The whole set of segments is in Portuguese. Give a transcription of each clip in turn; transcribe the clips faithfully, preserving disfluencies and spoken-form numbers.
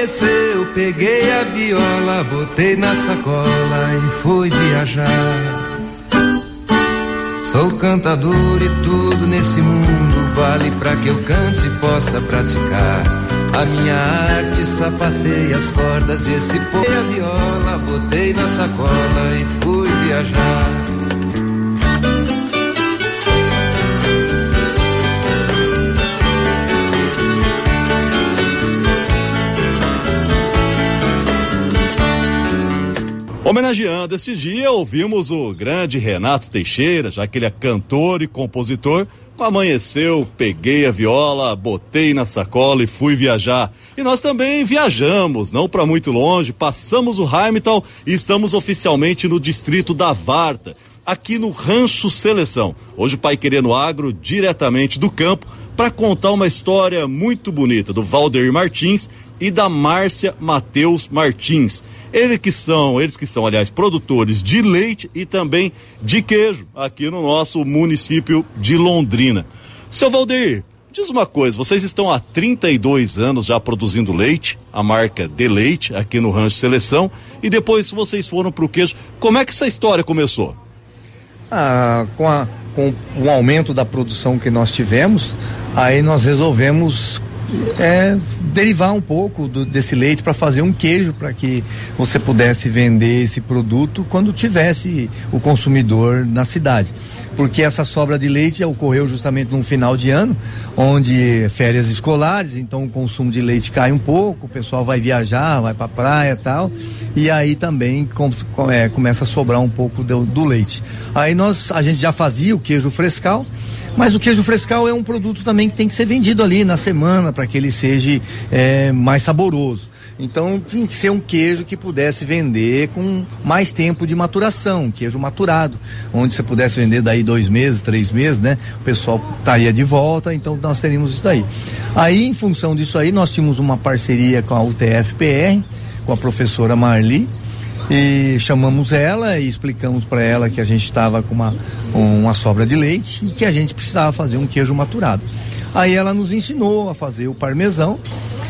amanheceu, peguei a viola, botei na sacola e fui viajar. Sou cantador e tudo nesse mundo vale pra que eu cante e possa praticar. A minha arte sapateia as cordas e esse povo. Peguei a viola, botei na sacola e fui viajar. Homenageando este dia, ouvimos o grande Renato Teixeira, já que ele é cantor e compositor. Amanheceu, peguei a viola, botei na sacola e fui viajar. E nós também viajamos, não para muito longe, passamos o Heimtal e estamos oficialmente no distrito da Varta, aqui no Rancho Seleção. Hoje o Paiquerê no Agro, diretamente do campo, para contar uma história muito bonita do Valdeir Martins e da Márcia Mateus Martins. Eles que são, eles que são, aliás, produtores de leite e também de queijo aqui no nosso município de Londrina. Seu Valdeir, diz uma coisa, vocês estão há trinta e dois anos já produzindo leite, a marca de leite aqui no Rancho Seleção, e depois vocês foram para o queijo. Como é que essa história começou? Ah, com, a, com o aumento da produção que nós tivemos, aí nós resolvemos É, derivar um pouco do, desse leite para fazer um queijo, para que você pudesse vender esse produto quando tivesse o consumidor na cidade, porque essa sobra de leite ocorreu justamente num final de ano, onde férias escolares, então o consumo de leite cai um pouco, o pessoal vai viajar, vai para praia e tal, e aí também com, com, é, começa a sobrar um pouco do, do leite. Aí nós, a gente já fazia o queijo frescal, mas o queijo frescal é um produto também que tem que ser vendido ali na semana para que ele seja é, mais saboroso. Então tinha que ser um queijo que pudesse vender com mais tempo de maturação, um queijo maturado, onde você pudesse vender daí dois meses, três meses, né? O pessoal estaria de volta, então nós teríamos isso aí. Aí, em função disso aí, nós tínhamos uma parceria com a U T F P R, com a professora Marli, e chamamos ela e explicamos para ela que a gente estava com uma, uma sobra de leite e que a gente precisava fazer um queijo maturado. Aí ela nos ensinou a fazer o parmesão,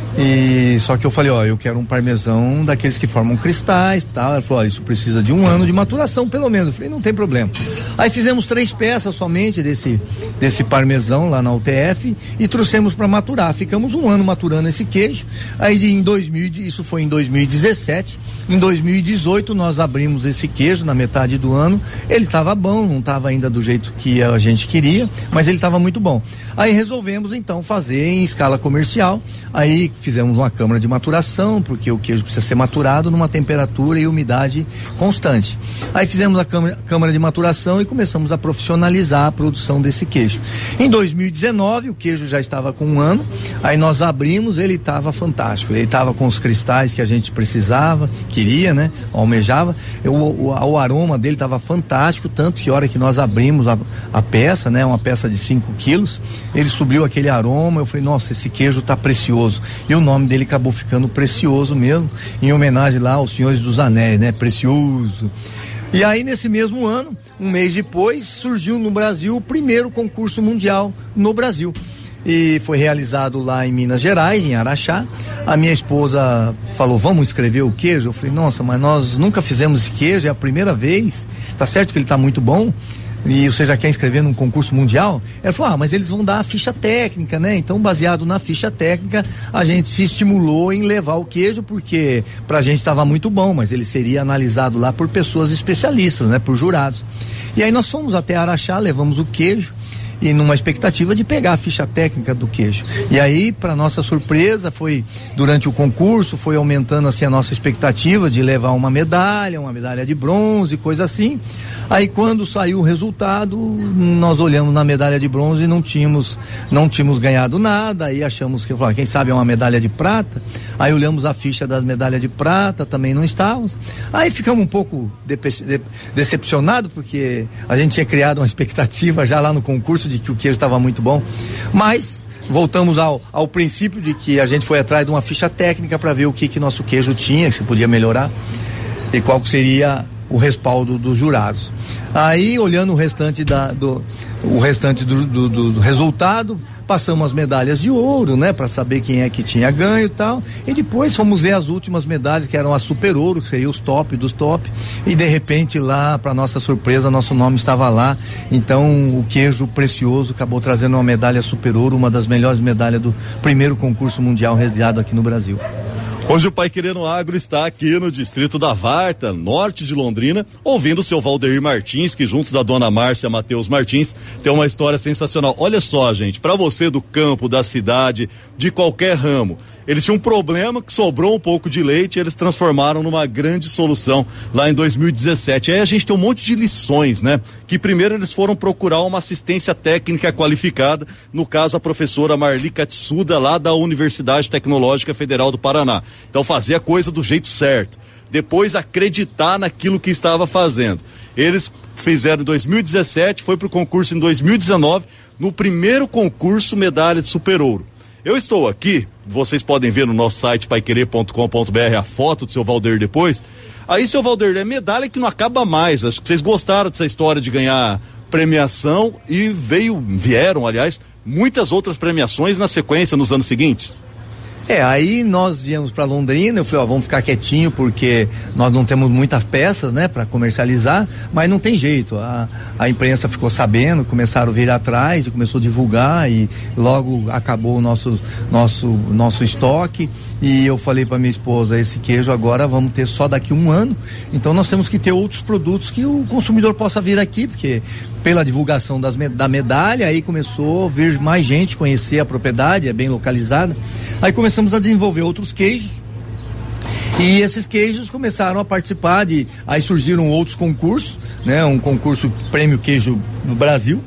e só que eu falei, ó, eu quero um parmesão daqueles que formam cristais, tal. Ela falou, ó, isso precisa de um ano de maturação pelo menos. Eu falei, não tem problema. Aí fizemos três peças somente desse desse parmesão lá na U T F e trouxemos para maturar. Ficamos um ano maturando esse queijo. Aí em dois mil, isso foi em dois mil e dezessete. Em dois mil e dezoito nós abrimos esse queijo na metade do ano. Ele estava bom, não estava ainda do jeito que a gente queria, mas ele estava muito bom. Aí resolvemos então fazer em escala comercial. Aí fizemos uma câmara de maturação, porque o queijo precisa ser maturado numa temperatura e umidade constante. Aí fizemos a câmara, câmara de maturação e começamos a profissionalizar a produção desse queijo. Em dois mil e dezenove o queijo já estava com um ano. Aí nós abrimos, ele estava fantástico. Ele estava com os cristais que a gente precisava, queria, né? Almejava. O, o, o aroma dele estava fantástico, tanto que a hora que nós abrimos a, a peça, né? Uma peça de cinco quilos, ele subiu aquele aroma. Eu falei, nossa, esse queijo tá precioso. E o nome dele acabou ficando Precioso mesmo, em homenagem lá aos Senhores dos Anéis, né? Precioso. E aí, nesse mesmo ano, um mês depois, surgiu no Brasil o primeiro concurso mundial no Brasil. E foi realizado lá em Minas Gerais, em Araxá. A minha esposa falou, vamos escrever o queijo? Eu falei, nossa, mas nós nunca fizemos esse queijo, é a primeira vez. Tá certo que ele tá muito bom, e você já quer inscrever num concurso mundial? Ela falou, ah, mas eles vão dar a ficha técnica, né? Então, baseado na ficha técnica, a gente se estimulou em levar o queijo, porque pra gente estava muito bom, mas ele seria analisado lá por pessoas especialistas, né? Por jurados. E aí nós fomos até Araxá, levamos o queijo, e numa expectativa de pegar a ficha técnica do queijo. E aí, para nossa surpresa, foi durante o concurso, foi aumentando assim a nossa expectativa de levar uma medalha, uma medalha de bronze, coisa assim. Aí quando saiu o resultado, nós olhamos na medalha de bronze e não tínhamos, não tínhamos ganhado nada. Aí achamos que, quem sabe é uma medalha de prata. Aí olhamos a ficha das medalhas de prata, também não estávamos. Aí ficamos um pouco de, de, decepcionados, porque a gente tinha criado uma expectativa já lá no concurso de que o queijo estava muito bom, mas voltamos ao, ao princípio de que a gente foi atrás de uma ficha técnica para ver o que que nosso queijo tinha, se podia melhorar e qual seria o respaldo dos jurados. Aí, olhando o restante da, do, o restante do, do, do, do resultado, passamos as medalhas de ouro, né, para saber quem é que tinha ganho e tal, e depois fomos ver as últimas medalhas que eram a super ouro, que seria os top dos top, e de repente lá, para nossa surpresa, nosso nome estava lá. Então o queijo precioso acabou trazendo uma medalha super ouro, uma das melhores medalhas do primeiro concurso mundial realizado aqui no Brasil. Hoje o Paiquerê no Agro está aqui no distrito da Varta, norte de Londrina, ouvindo o seu Valdeir Martins, que junto da dona Márcia Matheus Martins tem uma história sensacional. Olha só, gente, para você do campo, da cidade, de qualquer ramo, eles tinham um problema que sobrou um pouco de leite e eles transformaram numa grande solução lá em dois mil e dezessete. Aí a gente tem um monte de lições, né? Que primeiro eles foram procurar uma assistência técnica qualificada, no caso a professora Marli Katsuda, lá da Universidade Tecnológica Federal do Paraná. Então fazer a coisa do jeito certo. Depois acreditar naquilo que estava fazendo. Eles fizeram em dois mil e dezessete, foi pro concurso em dois mil e dezenove, no primeiro concurso medalha de super ouro. Eu estou aqui, vocês podem ver no nosso site paiquerê ponto com ponto br a foto do seu Valdeir depois. Aí, seu Valdeir, é medalha que não acaba mais. Acho que vocês gostaram dessa história de ganhar premiação e veio, vieram, aliás, muitas outras premiações na sequência nos anos seguintes. É, aí nós viemos para Londrina, eu falei, ó, vamos ficar quietinho porque nós não temos muitas peças, né, para comercializar, mas não tem jeito, a, a imprensa ficou sabendo, começaram a vir atrás e começou a divulgar e logo acabou o nosso, nosso, nosso estoque e eu falei para minha esposa, esse queijo agora vamos ter só daqui um ano, então nós temos que ter outros produtos que o consumidor possa vir aqui, porque pela divulgação das, da medalha, aí começou a vir mais gente conhecer a propriedade, é bem localizada, aí começamos a desenvolver outros queijos e esses queijos começaram a participar de, aí surgiram outros concursos, né, um concurso Prêmio Queijo no Brasil.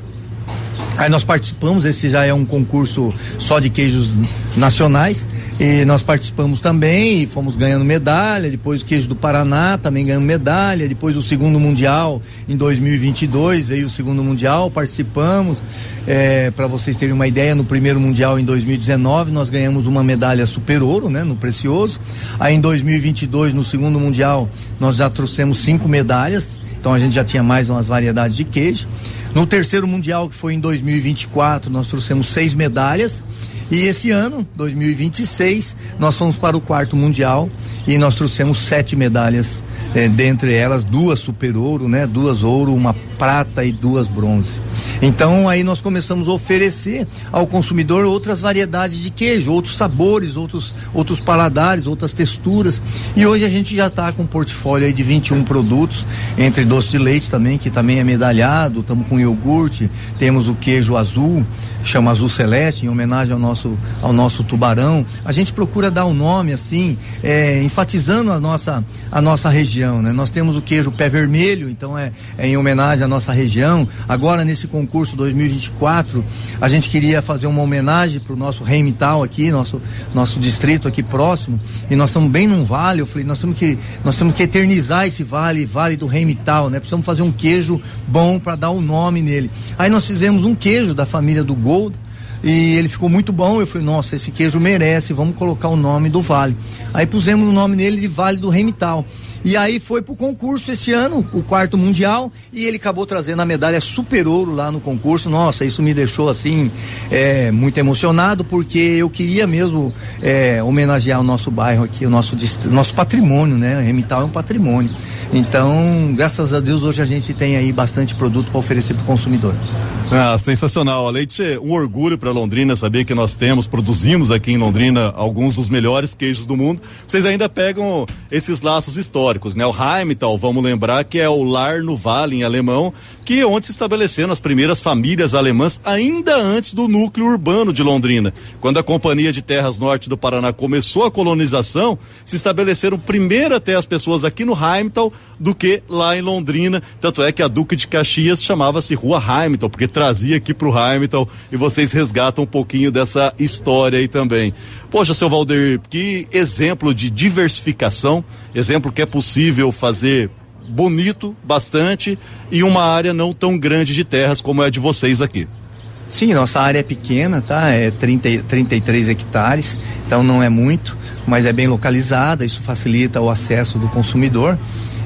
Aí nós participamos, esse já é um concurso só de queijos nacionais, e nós participamos também e fomos ganhando medalha, depois o queijo do Paraná também ganhando medalha, depois o segundo mundial em dois mil e vinte e dois, aí o segundo mundial participamos, é, para vocês terem uma ideia, no primeiro mundial em dois mil e dezenove nós ganhamos uma medalha super ouro, né, no Precioso, aí em dois mil e vinte e dois no segundo mundial nós já trouxemos cinco medalhas, então a gente já tinha mais umas variedades de queijo. No terceiro mundial, que foi em dois mil e vinte e quatro, nós trouxemos seis medalhas. E esse ano, dois mil e vinte e seis, nós fomos para o quarto mundial e nós trouxemos sete medalhas, eh, dentre elas duas super ouro, né? Duas ouro, uma prata e duas bronze. Então aí nós começamos a oferecer ao consumidor outras variedades de queijo, outros sabores, outros, outros paladares, outras texturas. E hoje a gente já está com um portfólio aí de vinte e um produtos, entre doce de leite também, que também é medalhado, estamos com iogurte, temos o queijo azul, chama Azul Celeste, em homenagem ao nosso, ao nosso tubarão. A gente procura dar um nome assim, é, enfatizando a nossa, a nossa região, né? Nós temos o queijo pé vermelho, então é, é em homenagem à nossa região. Agora nesse concurso dois mil e vinte e quatro, a gente queria fazer uma homenagem para o nosso Remital aqui, nosso, nosso distrito aqui próximo, e nós estamos bem num vale. Eu falei, nós temos que, nós temos que eternizar esse vale, vale do Remital, né? Precisamos fazer um queijo bom para dar o um nome nele. Aí nós fizemos um queijo da família do Gold, e ele ficou muito bom. Eu falei, nossa, esse queijo merece, vamos colocar o nome do vale. Aí pusemos o nome nele de Vale do Remital. E aí foi pro concurso esse ano, o quarto mundial, e ele acabou trazendo a medalha super ouro lá no concurso. Nossa, isso me deixou assim, é, muito emocionado, porque eu queria mesmo é, homenagear o nosso bairro aqui, o nosso, nosso patrimônio, né? Remital é um patrimônio. Então, graças a Deus, hoje a gente tem aí bastante produto para oferecer pro consumidor. Ah, sensacional. Além de ser um orgulho para Londrina saber que nós temos, produzimos aqui em Londrina alguns dos melhores queijos do mundo, vocês ainda pegam esses laços históricos, né? O Rheinmetall, vamos lembrar que é o lar no vale em alemão, que é onde se estabeleceram as primeiras famílias alemãs, ainda antes do núcleo urbano de Londrina. Quando a Companhia de Terras Norte do Paraná começou a colonização, se estabeleceram primeiro até as pessoas aqui no Rheinmetall do que lá em Londrina. Tanto é que a Duque de Caxias chamava-se Rua Rheinmetall, porque trazia aqui pro Rheinmetall, e vocês resgatam um pouquinho dessa história aí também. Poxa, seu Valdeir, que exemplo de diversificação, exemplo que é possível fazer bonito, bastante, e uma área não tão grande de terras como é a de vocês aqui. Sim, nossa área é pequena, tá? É trinta, trinta e três hectares, então não é muito, mas é bem localizada, isso facilita o acesso do consumidor.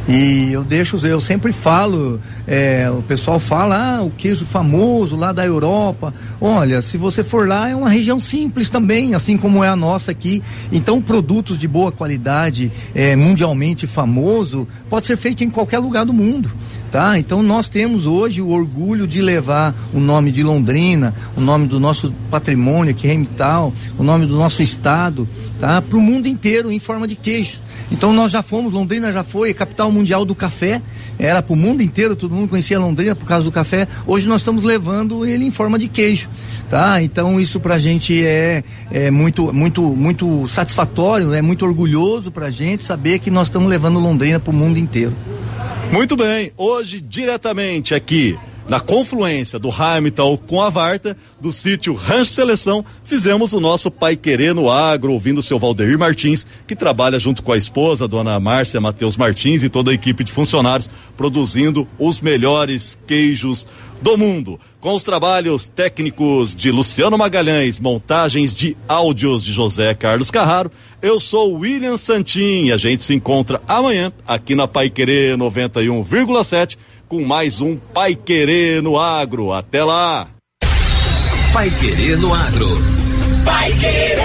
E eu deixo, eu sempre falo, é, o pessoal fala, ah, o queijo famoso lá da Europa. Olha, se você for lá, é uma região simples também, assim como é a nossa aqui. Então, produtos de boa qualidade, é, mundialmente famoso, pode ser feito em qualquer lugar do mundo. Tá? Então nós temos hoje o orgulho de levar o nome de Londrina, o nome do nosso patrimônio, que é Remital, o nome do nosso estado, tá? Para o mundo inteiro em forma de queijo. Então nós já fomos, Londrina já foi capital mundial do café, era para o mundo inteiro, todo mundo conhecia Londrina por causa do café. Hoje nós estamos levando ele em forma de queijo, tá? Então isso pra gente é, é muito, muito, muito satisfatório, é muito orgulhoso pra gente saber que nós estamos levando Londrina para o mundo inteiro. Muito bem, hoje diretamente aqui na confluência do Hamilton com a Varta, do sítio Rancho Seleção, fizemos o nosso Pai Querer no Agro, ouvindo o seu Valdeir Martins, que trabalha junto com a esposa, a dona Márcia Matheus Martins, e toda a equipe de funcionários, produzindo os melhores queijos do mundo. Com os trabalhos técnicos de Luciano Magalhães, montagens de áudios de José Carlos Carraro, eu sou o William Santin e a gente se encontra amanhã aqui na Pai Querer noventa e um vírgula sete com mais um Pai Querer no Agro. Até lá! Pai Querer no Agro. Pai Querer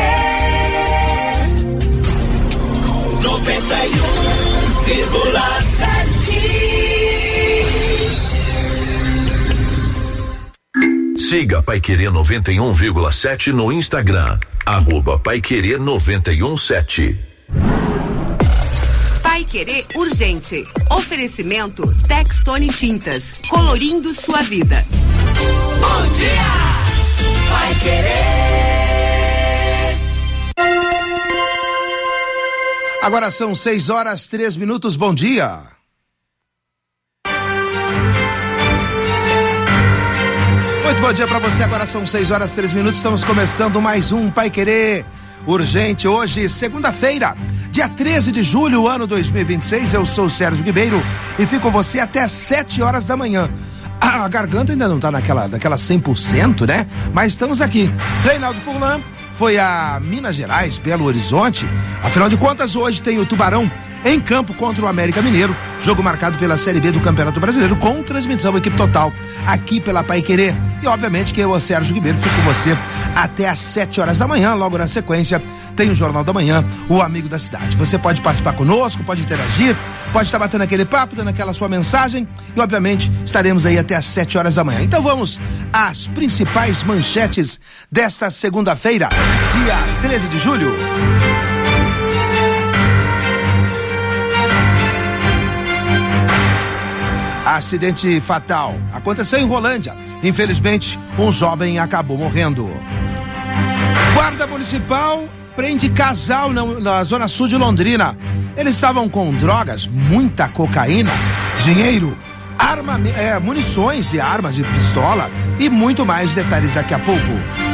noventa e um vírgula sete. Siga Pai Querer noventa e um vírgula sete no Instagram, arroba Pai Querer noventa e um sete. Pai Querer Urgente. Oferecimento Textone Tintas, colorindo sua vida. Bom dia, Pai Querer. Agora são seis horas, três minutos, bom dia. Muito bom dia para você, agora são seis horas, três minutos, estamos começando mais um Pai Querer Urgente, hoje, segunda-feira, dia treze de julho, ano dois mil e vinte e seis, eu sou o Sérgio Ribeiro e fico com você até sete horas da manhã. A garganta ainda não tá naquela, naquela cem por cento, né? Mas estamos aqui. Reinaldo Furlan foi a Minas Gerais, Belo Horizonte, afinal de contas, hoje tem o Tubarão em campo contra o América Mineiro, jogo marcado pela Série B do Campeonato Brasileiro, com transmissão equipe total aqui pela Pai Querer. E obviamente que eu, o Sérgio Ribeiro, fico com você até às sete horas da manhã. Logo na sequência tem o Jornal da Manhã, o Amigo da Cidade. Você pode participar conosco, pode interagir, pode estar batendo aquele papo, dando aquela sua mensagem, e obviamente estaremos aí até às sete horas da manhã. Então vamos às principais manchetes desta segunda-feira, dia treze de julho. Acidente fatal aconteceu em Rolândia. Infelizmente, um jovem acabou morrendo. Guarda Municipal prende casal na, na zona sul de Londrina. Eles estavam com drogas, muita cocaína, dinheiro, arma, é, munições e armas de pistola e muito mais detalhes daqui a pouco.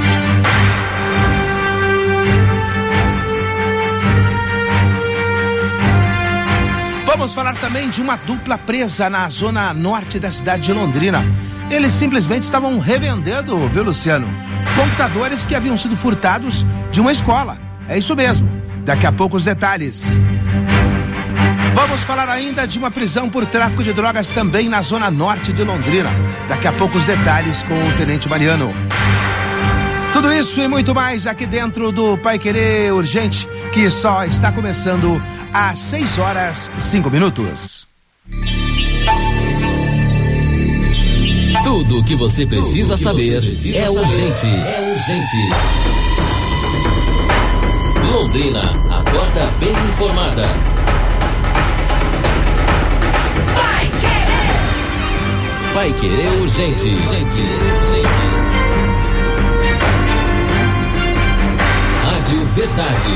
Vamos falar também de uma dupla presa na zona norte da cidade de Londrina. Eles simplesmente estavam revendendo, viu, Luciano, computadores que haviam sido furtados de uma escola. É isso mesmo. Daqui a pouco os detalhes. Vamos falar ainda de uma prisão por tráfico de drogas também na zona norte de Londrina. Daqui a pouco os detalhes com o Tenente Mariano. Tudo isso e muito mais aqui dentro do Pai Querer Urgente, que só está começando às seis horas, cinco minutos. Tudo o que você precisa que saber você precisa é urgente. É urgente. Londrina, acorda bem informada. Pai Querer. Pai Querer Urgente. Urgente. Urgente. Rádio Verdade.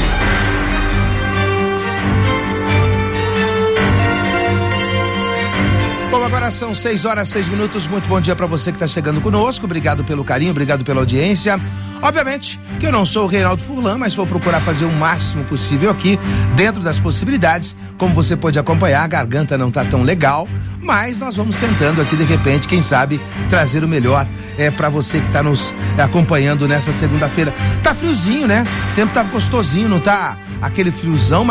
Bom, agora são seis horas, seis minutos. Muito bom dia para você que está chegando conosco. Obrigado pelo carinho, obrigado pela audiência. Obviamente que eu não sou o Reinaldo Furlan, mas vou procurar fazer o máximo possível aqui, dentro das possibilidades. Como você pode acompanhar, a garganta não tá tão legal, mas nós vamos tentando aqui, de repente, quem sabe, trazer o melhor é, para você que está nos acompanhando nessa segunda-feira. Tá friozinho, né? O tempo tá gostosinho, não tá aquele friozão, mas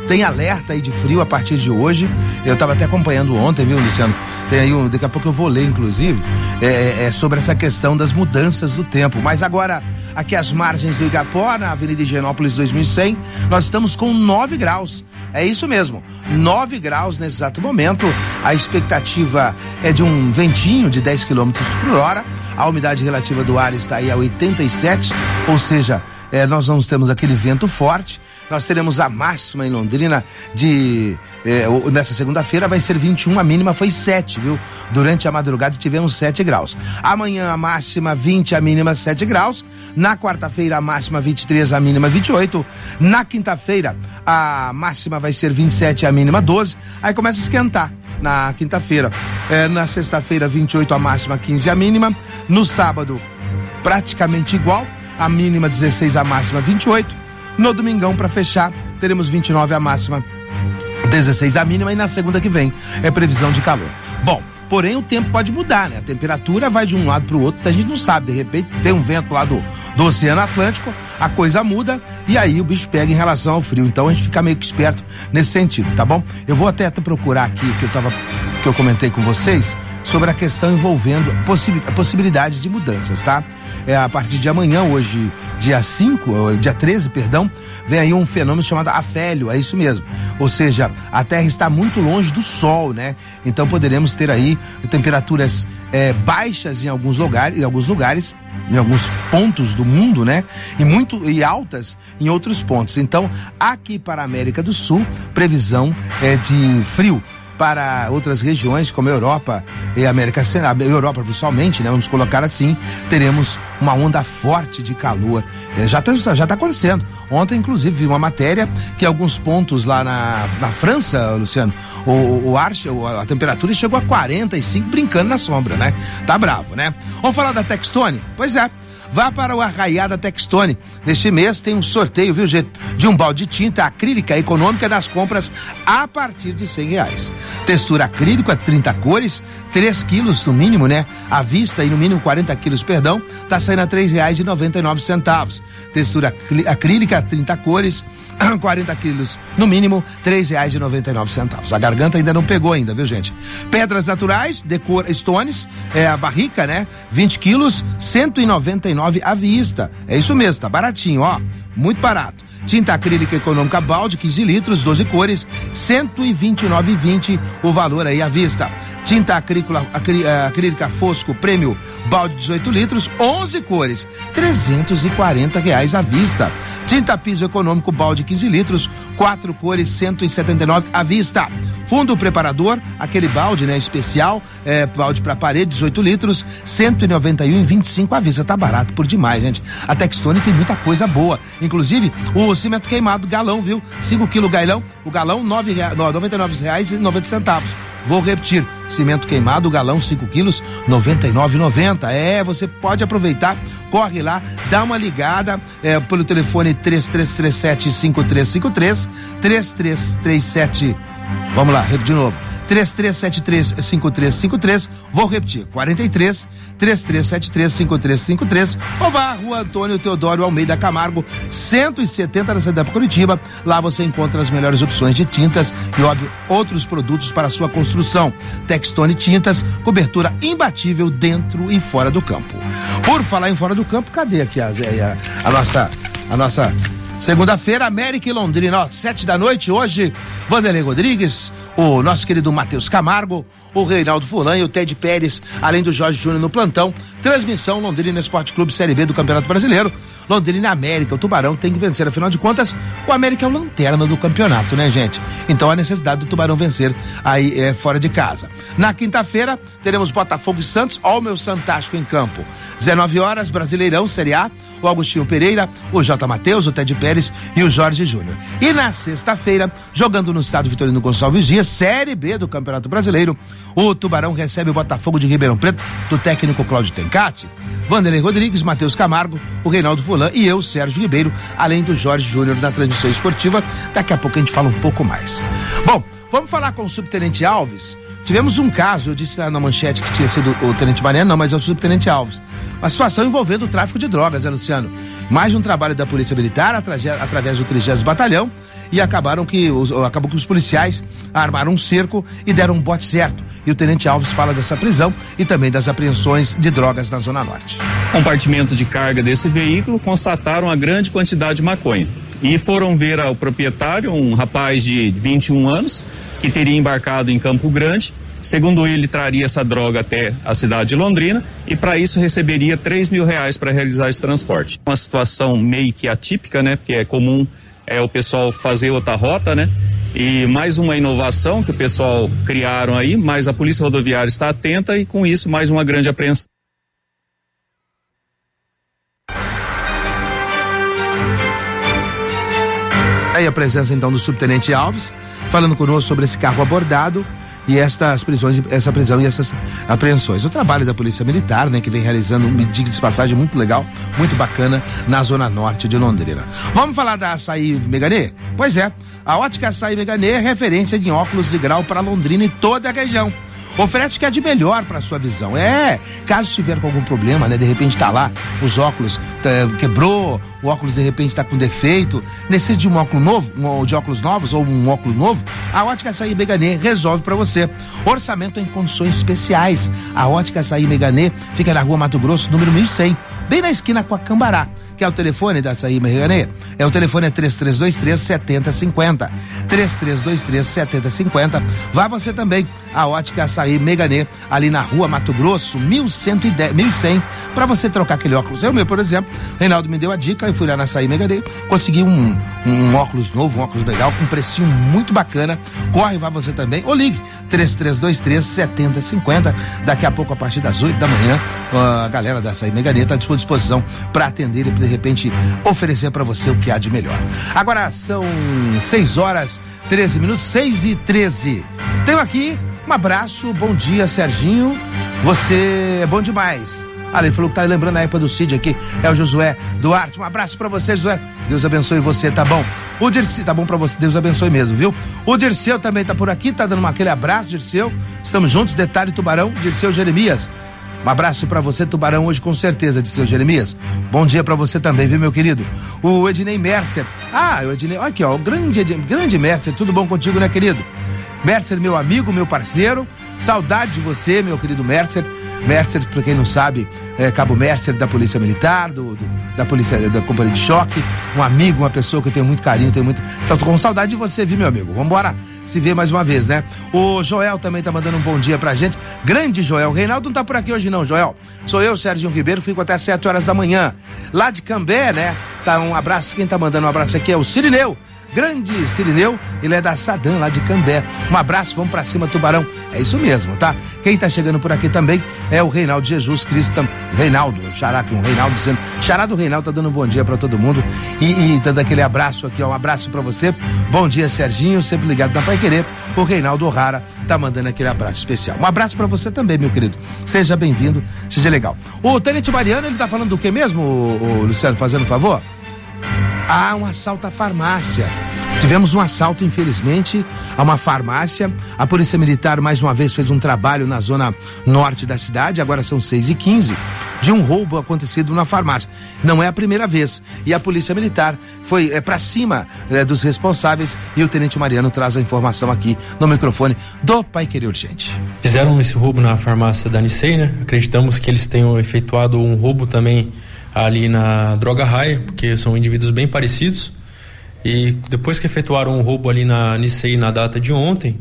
tem alerta aí de frio a partir de hoje. Eu estava até acompanhando ontem, viu, Luciano? Tem aí um, daqui a pouco eu vou ler, inclusive, é, é, sobre essa questão das mudanças do tempo. Mas agora, aqui às margens do Igapó, na Avenida Higienópolis dois mil e cem, nós estamos com nove graus. É isso mesmo, nove graus nesse exato momento. A expectativa é de um ventinho de dez quilômetros por hora. A umidade relativa do ar está aí a oitenta e sete, ou seja, é, nós não temos aquele vento forte. Nós teremos a máxima em Londrina de eh, nessa segunda-feira vai ser vinte e um, a mínima foi sete, viu? Durante a madrugada tivemos sete graus. Amanhã a máxima vinte, a mínima sete graus. Na quarta-feira a máxima vinte e três, a mínima vinte e oito. Na quinta-feira a máxima vai ser vinte e sete, a mínima doze. Aí começa a esquentar na quinta-feira. Eh, na sexta-feira vinte e oito, a máxima quinze, a mínima. No sábado praticamente igual, a mínima dezesseis, a máxima vinte e oito. No domingão, para fechar, teremos vinte e nove a máxima, dezesseis a mínima, e na segunda que vem é previsão de calor. Bom, porém o tempo pode mudar, né? A temperatura vai de um lado para o outro, a gente não sabe, de repente tem um vento lá do, do Oceano Atlântico, a coisa muda e aí o bicho pega em relação ao frio. Então a gente fica meio que esperto nesse sentido, tá bom? Eu vou até procurar aqui o que eu tava, que eu comentei com vocês sobre a questão envolvendo possi- possibilidades de mudanças, tá? É, a partir de amanhã, hoje, dia cinco, dia treze, perdão, vem aí um fenômeno chamado afélio, é isso mesmo. Ou seja, a Terra está muito longe do Sol, né? Então poderemos ter aí temperaturas é, baixas em alguns lugares, em alguns lugares, em alguns pontos do mundo, né? E muito e altas em outros pontos. Então, aqui para a América do Sul, previsão é de frio. Para outras regiões, como a Europa e a América Central, a Europa principalmente, né? Vamos colocar assim, teremos uma onda forte de calor. É, já está já tá acontecendo. Ontem, inclusive, vi uma matéria que alguns pontos lá na, na França, Luciano, o, o ar, a temperatura chegou a quarenta e cinco, brincando na sombra, né? Tá bravo, né? Vamos falar da Textone? Pois é. Vá para o Arraiada Textone. Neste mês tem um sorteio, viu, gente? De um balde de tinta acrílica econômica nas compras a partir de cem reais. Textura acrílico a trinta cores, três quilos no mínimo, né? À vista e no mínimo quarenta quilos, perdão, tá saindo a três reais e noventa e nove centavos. Textura acrílica a trinta cores, quarenta quilos no mínimo, três reais e noventa e nove centavos. A garganta ainda não pegou ainda, viu, gente? Pedras naturais, decor stones, é a barrica, né? vinte quilos, cento e noventa e nove à vista. É isso mesmo, tá baratinho, ó. Muito barato. Tinta acrílica econômica balde, quinze litros, doze cores, cento e vinte e nove e vinte o valor aí à vista. Tinta acrílica, acrílica fosco prêmio balde dezoito litros, onze cores, trezentos e quarenta reais à vista. Tinta piso econômico balde quinze litros, quatro cores, cento e setenta e nove à vista. Fundo preparador, aquele balde, né, especial, é, balde para parede, dezoito litros, cento e noventa e um e vinte e cinco à vista. Tá barato por demais, gente. A Textone tem muita coisa boa. Inclusive, o cimento queimado galão, viu? cinco quilos galão, o galão noventa e nove reais e noventa centavos. Vou repetir, cimento queimado, galão cinco quilos, noventa e nove reais e noventa centavos. É, você pode aproveitar, corre lá, dá uma ligada é, pelo telefone três três três sete, cinco três cinco três, três três três sete, vamos lá, repito de novo, três três sete três, cinco três cinco três, vou repetir, quarenta e três, três três sete três, cinco três cinco três, ou vá à Rua Antônio Teodoro Almeida Camargo, cento e setenta na cidade de Curitiba. Lá você encontra as melhores opções de tintas e, óbvio, outros produtos para a sua construção. Textone Tintas, cobertura imbatível dentro e fora do campo. Por falar em fora do campo, cadê aqui a, a, a nossa, a nossa segunda-feira, América e Londrina, ó, sete da noite, hoje, Vanderlei Rodrigues, o nosso querido Matheus Camargo, o Reinaldo Fulan e o Ted Pérez, além do Jorge Júnior no plantão. Transmissão Londrina Esporte Clube Série B do Campeonato Brasileiro. Londrina América, o Tubarão tem que vencer, afinal de contas, o América é o lanterna do campeonato, né, gente? Então há necessidade do Tubarão vencer aí é, fora de casa. Na quinta-feira, teremos Botafogo e Santos, ó o meu Santástico em campo. dezenove horas, Brasileirão, Série A, o Agostinho Pereira, o J. Matheus, o Ted Pérez e o Jorge Júnior. E na sexta-feira, jogando no estado Vitorino Gonçalves Dias, Série B do Campeonato Brasileiro, o Tubarão recebe o Botafogo de Ribeirão Preto, do técnico Cláudio Tencati. Vanderlei Rodrigues, Matheus Camargo, o Reinaldo Fulan e eu, Sérgio Ribeiro, além do Jorge Júnior na transmissão esportiva. Daqui a pouco a gente fala um pouco mais. Bom, Vamos falar com o subtenente Alves. Tivemos um caso, eu disse lá na manchete que tinha sido o tenente Mariano, não, mas é o subtenente Alves. Uma situação envolvendo o tráfico de drogas, né, Luciano? Mais um trabalho da Polícia Militar através do trigésimo Batalhão, e acabaram que os, acabou que os policiais armaram um cerco e deram um bote certo. E o tenente Alves fala dessa prisão e também das apreensões de drogas na Zona Norte. Compartimento de carga desse veículo, constataram a grande quantidade de maconha. E foram ver ao proprietário, um rapaz de vinte e um anos, que teria embarcado em Campo Grande. Segundo ele, traria essa droga até a cidade de Londrina e para isso receberia três mil reais para realizar esse transporte. Uma situação meio que atípica, né? Porque é comum é, o pessoal fazer outra rota, né? E mais uma inovação que o pessoal criaram aí, mas a Polícia Rodoviária está atenta e com isso mais uma grande apreensão. Aí a presença então do subtenente Alves, falando conosco sobre esse carro abordado e estas prisões, essa prisão e essas apreensões. O trabalho da Polícia Militar, né, que vem realizando um diga de passagem muito legal, muito bacana na Zona Norte de Londrina. Vamos falar da Açaí Meganê? Pois é, a Ótica Açaí Meganê é referência em óculos de grau para Londrina e toda a região. Oferece o que é de melhor para sua visão. É, caso estiver com algum problema, né? De repente tá lá, os óculos tá, quebrou, o óculos de repente tá com defeito, necessita de um óculos novo, um, de óculos novos ou um óculos novo, a Ótica Açaí Meganê resolve para você. Orçamento em condições especiais. A Ótica Açaí Meganê fica na Rua Mato Grosso, número mil e cem, bem na esquina com a Cambará. Que é o telefone da Açaí Meganê? É o telefone é três três dois três, sete zero cinco zero. três três dois três, sete zero cinco zero. Vá você também, a Ótica Açaí Meganê, ali na Rua Mato Grosso, mil cento e dez, mil e cem, para você trocar aquele óculos. Eu meu, por exemplo, Reinaldo me deu a dica, eu fui lá na Açaí Meganê, consegui um, um óculos novo, um óculos legal, com um precinho muito bacana. Corre, vá você também, ou ligue, três três dois três, sete zero cinco zero. Daqui a pouco, a partir das oito da manhã, a galera da Açaí Meganê está à sua disposição para atender e de repente oferecer para você o que há de melhor. Agora são seis horas, treze minutos, seis e treze. Tenho aqui um abraço, bom dia, Serginho. Você é bom demais. Ah, ele falou que tá lembrando a época do Cid aqui. É o Josué Duarte. Um abraço pra você, Josué. Deus abençoe você, tá bom? O Dirceu, tá bom pra você, Deus abençoe mesmo, viu? O Dirceu também tá por aqui, tá dando aquele abraço, Dirceu. Estamos juntos, detalhe Tubarão, Dirceu Jeremias. Um abraço pra você, Tubarão, hoje com certeza, Dirceu Jeremias. Bom dia pra você também, viu, meu querido? O Ednei Mercer. Ah, o Ednei, olha aqui, ó, o grande, Ednei, grande Mercer, tudo bom contigo, né, querido? Mercer, meu amigo, meu parceiro, saudade de você, meu querido Mercer. Mercer, pra quem não sabe, é Cabo Mercer da Polícia Militar, do, do, da Polícia, da Companhia de Choque, um amigo, uma pessoa que eu tenho muito carinho, tenho muito, tô com saudade de você, viu, meu amigo? Vambora se ver mais uma vez, né? O Joel também tá mandando um bom dia pra gente, grande Joel. O Reinaldo não tá por aqui hoje não, Joel. Sou eu, Sérgio Ribeiro, fico até sete horas da manhã. Lá de Cambé, né? Tá um abraço, quem tá mandando um abraço aqui é o Cirineu. Grande Cirineu, ele é da Sadam, lá de Cambé. Um abraço, vamos pra cima, Tubarão. É isso mesmo, tá? Quem tá chegando por aqui também é o Reinaldo Jesus Cristo. Reinaldo, xará com o Reinaldo dizendo. Xará do Reinaldo tá dando um bom dia pra todo mundo. E, e dando aquele abraço aqui, ó. Um abraço pra você. Bom dia, Serginho, sempre ligado na Pai Querer. O Reinaldo O'Hara tá mandando aquele abraço especial. Um abraço pra você também, meu querido. Seja bem-vindo, seja legal. O Tenente Mariano, ele tá falando do que mesmo, o, o Luciano, fazendo um favor? Ah, um assalto à farmácia. Tivemos um assalto, infelizmente, a uma farmácia. A Polícia Militar, mais uma vez, fez um trabalho na zona norte da cidade, agora são seis e quinze, de um roubo acontecido na farmácia. Não é a primeira vez. E a Polícia Militar foi é, para cima é, dos responsáveis e o Tenente Mariano traz a informação aqui no microfone do Pai Querer Urgente. Fizeram esse roubo na farmácia da Nicei, né? Acreditamos que eles tenham efetuado um roubo também ali na Droga Raia, porque são indivíduos bem parecidos. E depois que efetuaram um roubo ali na Nicei na data de ontem,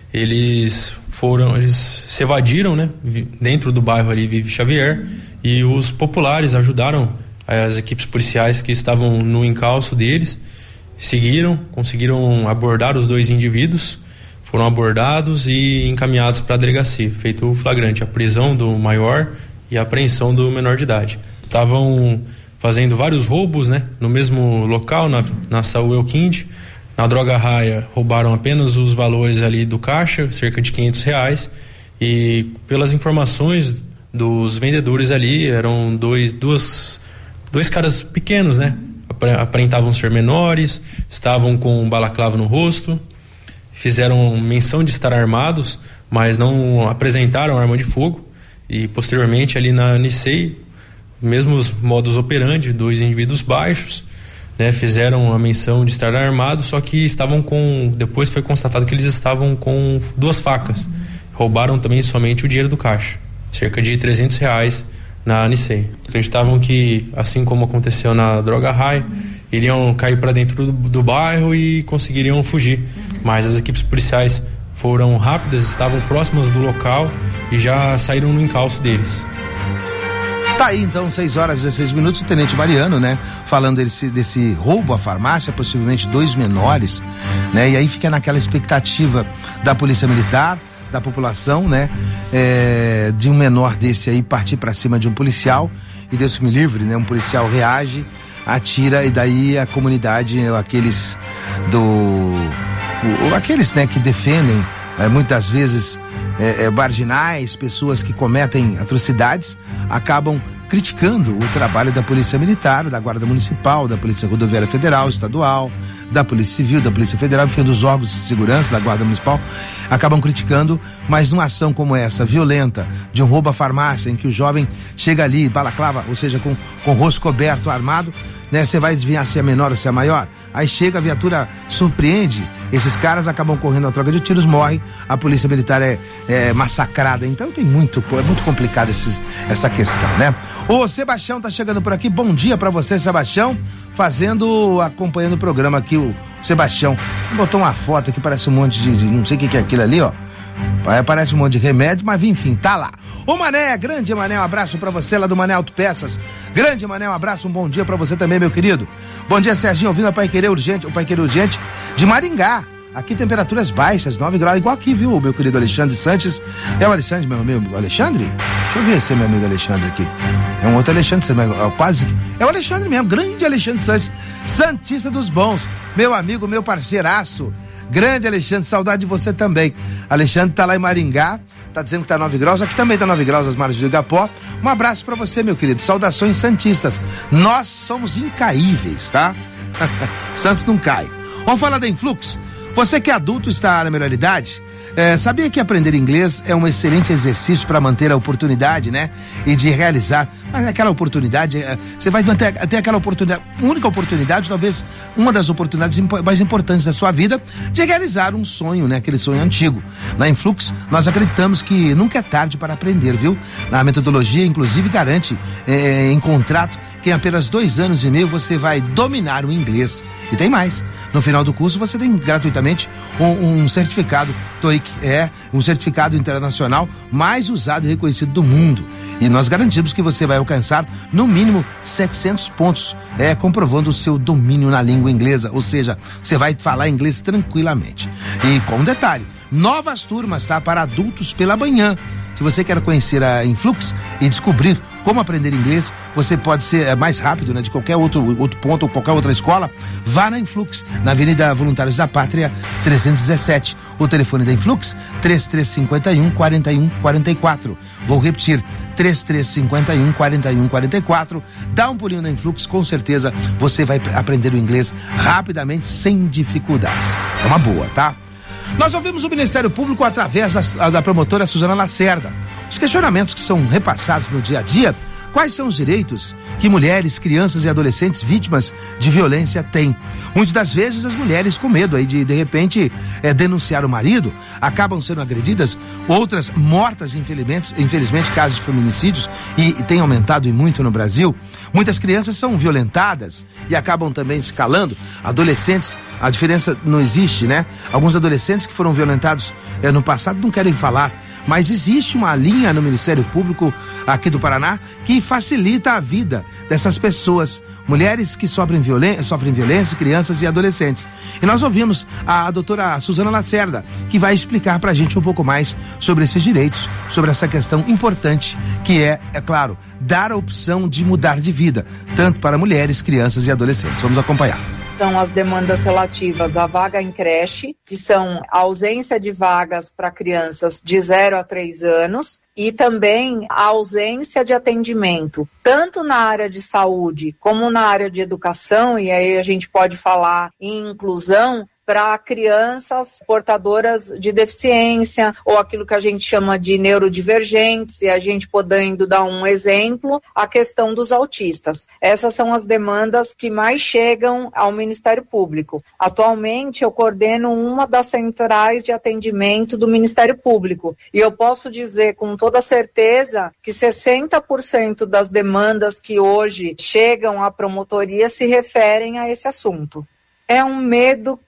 eles foram, eles se evadiram, né? Dentro do bairro ali Vive Xavier, e os populares ajudaram as equipes policiais que estavam no encalço deles, seguiram, conseguiram abordar os dois indivíduos, foram abordados e encaminhados para a delegacia, feito o flagrante, a prisão do maior e a apreensão do menor de idade. Estavam fazendo vários roubos, né? No mesmo local, na, na Saúl Elquinde. Na Droga Raia, roubaram apenas os valores ali do caixa, cerca de quinhentos reais. E pelas informações dos vendedores ali, eram dois, duas, dois caras pequenos, né? Aparentavam ser menores, estavam com um balaclava no rosto. fizeram menção de estar armados, mas não apresentaram arma de fogo. E posteriormente ali na Nicei, mesmos modus operandi, dois indivíduos baixos, né, fizeram a menção de estar armados, só que estavam com, depois foi constatado que eles estavam com duas facas. Roubaram também somente o dinheiro do caixa, cerca de trezentos reais na Nicei. Acreditavam que, assim como aconteceu na Droga High, iriam cair para dentro do, do bairro e conseguiriam fugir, mas as equipes policiais foram rápidas, estavam próximas do local e já saíram no encalço deles. Tá aí então, seis horas e dezesseis minutos, o Tenente Mariano, né? Falando desse, desse roubo à farmácia, possivelmente dois menores, né? E aí fica naquela expectativa da Polícia Militar, da população, né? É, de um menor desse aí partir para cima de um policial, e Deus me livre, né? Um policial reage, atira, e daí a comunidade, aqueles do... O, aqueles, né, que defendem, é, muitas vezes, é, é, marginais, pessoas que cometem atrocidades, acabam criticando o trabalho da Polícia Militar, da Guarda Municipal, da Polícia Rodoviária Federal, Estadual, da Polícia Civil, da Polícia Federal, enfim, dos órgãos de segurança, da Guarda Municipal, acabam criticando, mas numa ação como essa, violenta, de um roubo à farmácia, em que o jovem chega ali, balaclava, ou seja, com, com o rosto coberto, armado, né? Você vai adivinhar se é menor ou se é maior? Aí chega, a viatura surpreende, esses caras acabam correndo a troca de tiros, morrem, a Polícia Militar é, é massacrada. Então tem muito, é muito complicado esses, essa questão, né? O Sebastião tá chegando por aqui, bom dia pra você, Sebastião, fazendo, acompanhando o programa aqui, o Sebastião botou uma foto aqui, parece um monte de, de não sei o que que é aquilo ali, ó. Parece um monte de remédio, mas enfim, tá lá. Ô Mané, grande Mané, um abraço pra você lá do Mané Autopeças. Grande Mané, um abraço, um bom dia pra você também, meu querido. Bom dia, Serginho, ouvindo a Pai Querer Urgente, o Pai Querer Urgente de Maringá. Aqui temperaturas baixas, nove graus, igual aqui, viu, meu querido Alexandre Sanches. É o Alexandre, meu amigo Alexandre? Deixa eu ver se é meu amigo Alexandre aqui. É um outro Alexandre, quase. É o Alexandre mesmo, grande Alexandre Sanches, Santista dos Bons. Meu amigo, meu parceiraço. Grande Alexandre, saudade de você também. Alexandre tá lá em Maringá, tá dizendo que tá nove graus, aqui também tá nove graus as margens do Igapó. Um abraço pra você, meu querido. Saudações santistas. Nós somos incaíveis, tá? Santos não cai. Vamos falar da Influx. Você que é adulto, está na melhor idade, é, sabia que aprender inglês é um excelente exercício para manter a oportunidade, né? E de realizar aquela oportunidade, é, você vai ter, ter aquela oportunidade, única oportunidade, talvez uma das oportunidades mais importantes da sua vida, de realizar um sonho, né? Aquele sonho antigo. Na Influx, nós acreditamos que nunca é tarde para aprender, viu? A metodologia, inclusive, garante é, em contrato que em apenas dois anos e meio você vai dominar o inglês. E tem mais. No final do curso você tem gratuitamente um, um certificado TOEIC, é um certificado internacional mais usado e reconhecido do mundo. E nós garantimos que você vai alcançar no mínimo setecentos pontos, é, comprovando o seu domínio na língua inglesa. Ou seja, você vai falar inglês tranquilamente. E com um detalhe, novas turmas, tá? Para adultos pela manhã. Se você quer conhecer a Influx e descobrir como aprender inglês, você pode ser mais rápido, né, de qualquer outro, outro ponto ou qualquer outra escola, vá na Influx, na Avenida Voluntários da Pátria, trezentos e dezessete. O telefone da Influx, três três cinco um, quatro um quatro quatro. Vou repetir, três três cinco um, quatro um quatro quatro. Dá um pulinho na Influx, com certeza você vai aprender o inglês rapidamente, sem dificuldades. É uma boa, tá? Nós ouvimos o Ministério Público através da, da promotora Suzana Lacerda. Os questionamentos que são repassados no dia a dia, quais são os direitos que mulheres, crianças e adolescentes vítimas de violência têm. Muitas das vezes as mulheres com medo aí de, de repente, é, denunciar o marido, acabam sendo agredidas, outras mortas, infelizmente, infelizmente casos de feminicídios, e, e tem aumentado e muito no Brasil. Muitas crianças são violentadas e acabam também escalando. Adolescentes, a diferença não existe, né? Alguns adolescentes que foram violentados é, no passado não querem falar, mas existe uma linha no Ministério Público aqui do Paraná que facilita a vida dessas pessoas, mulheres que sofrem violência, sofrem violência, crianças e adolescentes. E nós ouvimos a doutora Suzana Lacerda, que vai explicar pra gente um pouco mais sobre esses direitos, sobre essa questão importante que é, é claro, dar a opção de mudar de vida, tanto para mulheres, crianças e adolescentes. Vamos acompanhar. São as demandas relativas à vaga em creche, que são a ausência de vagas para crianças de zero a três anos, e também a ausência de atendimento, tanto na área de saúde como na área de educação, e aí a gente pode falar em inclusão para crianças portadoras de deficiência ou aquilo que a gente chama de neurodivergentes, e a gente podendo dar um exemplo, a questão dos autistas. Essas são as demandas que mais chegam ao Ministério Público. Atualmente eu coordeno uma das centrais de atendimento do Ministério Público e eu posso dizer com toda certeza que sessenta por cento das demandas que hoje chegam à promotoria se referem a esse assunto. É um medo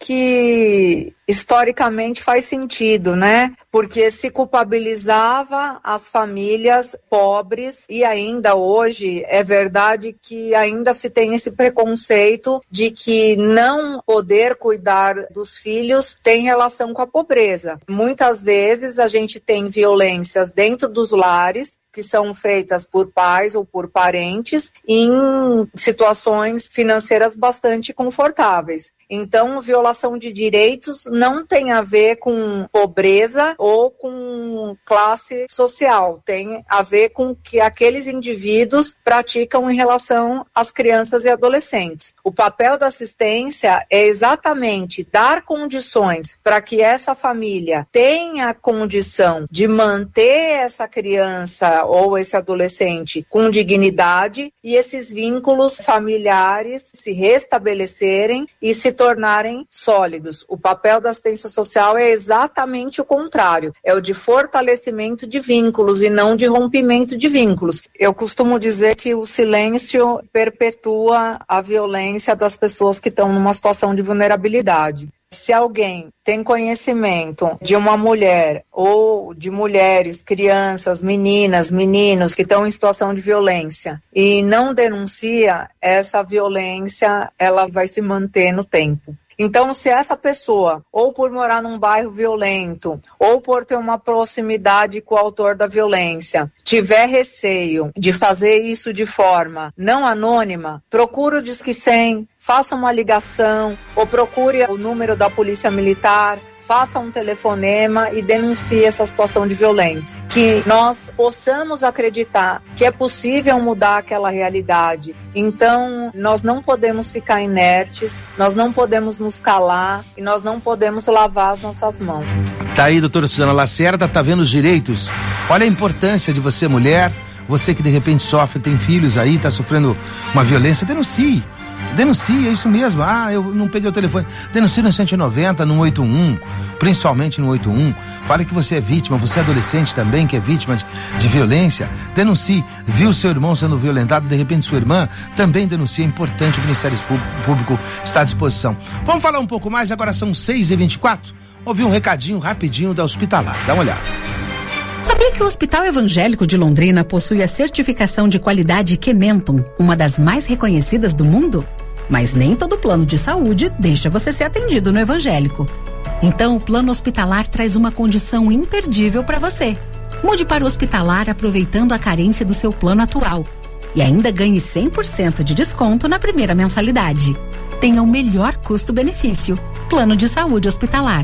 que historicamente faz sentido, né? Porque se culpabilizava as famílias pobres e ainda hoje é verdade que ainda se tem esse preconceito de que não poder cuidar dos filhos tem relação com a pobreza. Muitas vezes a gente tem violências dentro dos lares que são feitas por pais ou por parentes em situações financeiras bastante confortáveis. Então, violação de direitos não tem a ver com pobreza ou com classe social, tem a ver com o que aqueles indivíduos praticam em relação às crianças e adolescentes. O papel da assistência é exatamente dar condições para que essa família tenha condição de manter essa criança ou esse adolescente com dignidade e esses vínculos familiares se restabelecerem e se tornarem sólidos. O papel da assistência social é exatamente o contrário, é o de fortalecimento de vínculos e não de rompimento de vínculos. Eu costumo dizer que o silêncio perpetua a violência das pessoas que estão numa situação de vulnerabilidade. Se alguém tem conhecimento de uma mulher ou de mulheres, crianças, meninas, meninos que estão em situação de violência e não denuncia, essa violência ela vai se manter no tempo. Então, se essa pessoa, ou por morar num bairro violento, ou por ter uma proximidade com o autor da violência, tiver receio de fazer isso de forma não anônima, procure o Disque cem, faça uma ligação, ou procure o número da Polícia Militar, faça um telefonema e denuncie essa situação de violência. Que nós possamos acreditar que é possível mudar aquela realidade. Então, nós não podemos ficar inertes, nós não podemos nos calar e nós não podemos lavar as nossas mãos. Tá aí, doutora Suzana Lacerda, tá vendo os direitos? Olha a importância de você, mulher, você que de repente sofre, tem filhos aí, tá sofrendo uma violência, denuncie. Denuncie, é isso mesmo. Ah, eu não peguei o telefone. Denuncie no cento e noventa, no oito um, principalmente no oito um. Fale que você é vítima, você é adolescente também, que é vítima de, de violência. Denuncie. Viu seu irmão sendo violentado, de repente sua irmã também denuncia. É importante, o Ministério Público está à disposição. Vamos falar um pouco mais, agora são seis e vinte e quatro. Ouvi um recadinho rapidinho da Hospitalar. Dá uma olhada. Sabia que o Hospital Evangélico de Londrina possui a certificação de qualidade Kementum, uma das mais reconhecidas do mundo? Mas nem todo plano de saúde deixa você ser atendido no evangélico. Então, o plano hospitalar traz uma condição imperdível para você. Mude para o hospitalar aproveitando a carência do seu plano atual. E ainda ganhe cem por cento de desconto na primeira mensalidade. Tenha o melhor custo-benefício. Plano de saúde hospitalar.